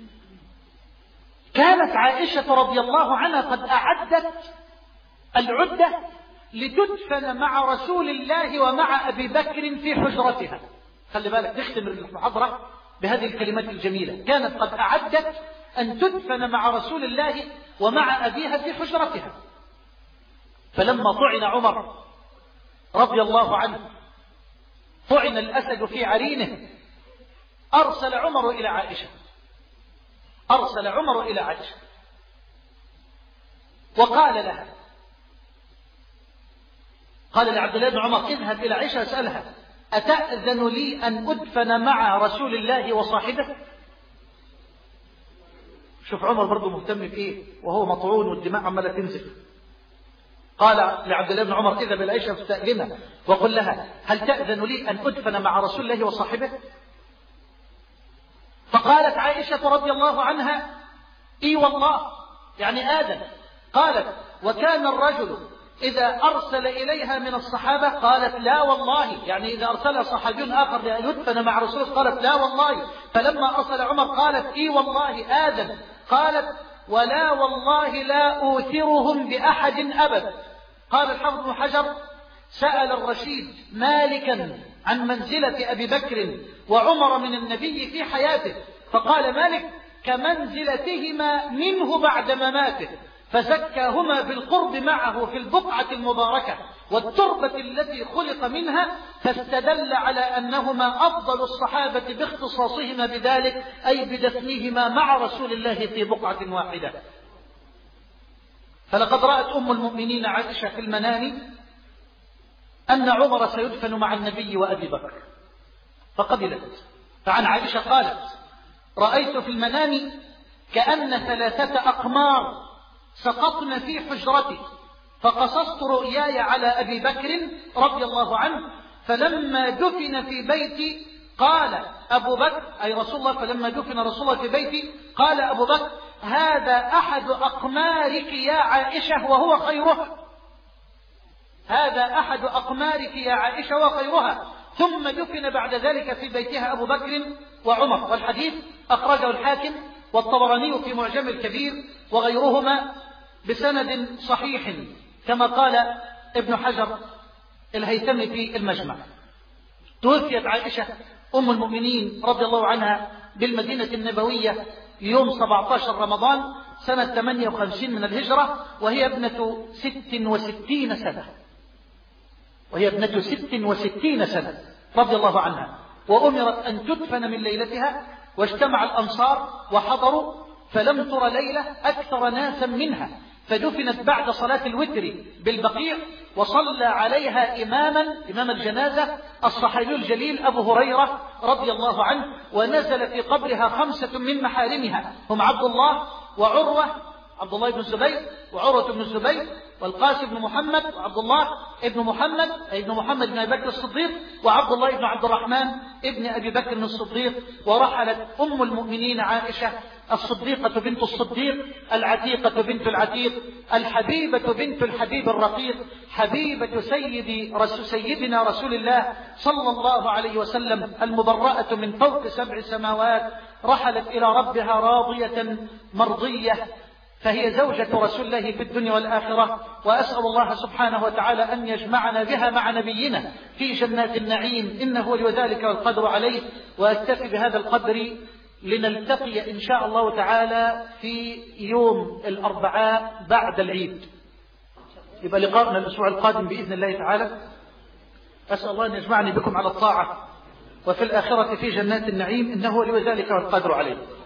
كانت عائشة رضي الله عنها قد أعدت العدة لتدفن مع رسول الله ومع أبي بكر في حجرتها. خلي بالك، نختم المحاضرة بهذه الكلمات الجميلة. كانت قد أعدت أن تدفن مع رسول الله ومع أبيها في حجرتها. فلما طعن عمر رضي الله عنه، طعن الأسد في عرينه، أرسل عمر إلى عائشة، أرسل عمر إلى عائشة وقال لها، قال لعبد الله بن عمر اذهب إلى عائشة اسألها أتأذن لي أن أدفن مع رسول الله وصاحبه؟ شوف عمر برضو مهتم بإيه وهو مطعون والدماء عمالة تنزل. قال لعبد الله بن عمر اذهب إلى عائشة فاستأذنها وقل لها هل تأذن لي أن أدفن مع رسول الله وصاحبه؟ فقالت عائشة رضي الله عنها إي والله، يعني آذن. قالت وكان الرجل إذا أرسل إليها من الصحابة؟ قالت لا والله، يعني إذا أرسل صحابي آخر لأن يدفن مع رسول الله؟ قالت لا والله. فلما أرسل عمر قالت إي والله آذن. قالت ولا والله لا أوثرهم بأحد أبدا. قال الحافظ بن حجر سأل الرشيد مالكا عن منزلة أبي بكر وعمر من النبي في حياته، فقال مالك كمنزلتهما منه بعد مماته، فزكاهما بالقرب معه في البقعة المباركة والتربة التي خلق منها، فاستدل على أنهما أفضل الصحابة باختصاصهما بذلك، أي بدفنهما مع رسول الله في بقعة واحدة. فلقد رأت أم المؤمنين عائشة في المنام أن عمر سيدفن مع النبي وأبي بكر فقبلت. فعن عائشة قالت رأيت في المنام كأن ثلاثة أقمار سقطن في حجرتي، فقصصت رؤياي على أبي بكر رضي الله عنه، فلما دفن في بيتي قال أبو بكر، أي رسول الله، فلما دفن رسول الله في بيتي قال أبو بكر هذا أحد أقمارك يا عائشة وهو خيرها، هذا أحد أقمارك يا عائشة وخيرها. ثم دفن بعد ذلك في بيتها أبو بكر وعمر. والحديث أخرجه الحاكم والطبراني في معجم الكبير وغيرهما بسند صحيح كما قال ابن حجر الهيثمي في المجمع. توفيت عائشة أم المؤمنين رضي الله عنها بالمدينة النبوية يوم سبعة عشر رمضان سنة ثمانية وخمسين من الهجرة، وهي ابنة ست وستين سنة وهي ابنة ست وستين سنة رضي الله عنها، وأمرت أن تدفن من ليلتها، واجتمع الأنصار وحضروا، فلم تر ليلة أكثر ناسا منها، فدفنت بعد صلاة الوتر بالبقيع، وصلى عليها إماما إمام الجنازة الصحابي الجليل أبو هريرة رضي الله عنه، ونزل في قبرها خمسة من محارمها هم عبد الله وعروة عبد الله بن الزبير وعروة بن الزبير والقاسم بن محمد وعبد الله ابن محمد ابن محمد بن أبي بكر الصديق وعبد الله بن عبد الرحمن ابن أبي بكر الصديق. ورحلت أم المؤمنين عائشة الصديقة بنت الصديق العتيقة بنت العتيق الحبيبة بنت الحبيب الرقيق حبيبة سيد رسول سيدنا رسول الله صلى الله عليه وسلم المبرأة من فوق سبع سماوات، رحلت إلى ربها راضية مرضية، فهي زوجة رسول الله في الدنيا والآخرة. وأسأل الله سبحانه وتعالى أن يجمعنا بها مع نبينا في جنات النعيم، إنه ولي ذلك والقدر عليه. وأكتفي بهذا القدر لنلتقي إن شاء الله تعالى في يوم الأربعاء بعد العيد، يبقى لقاءنا الأسبوع القادم بإذن الله تعالى. أسأل الله أن يجمعني بكم على الطاعة وفي الآخرة في جنات النعيم، إنه ولي ذلك والقدر عليه.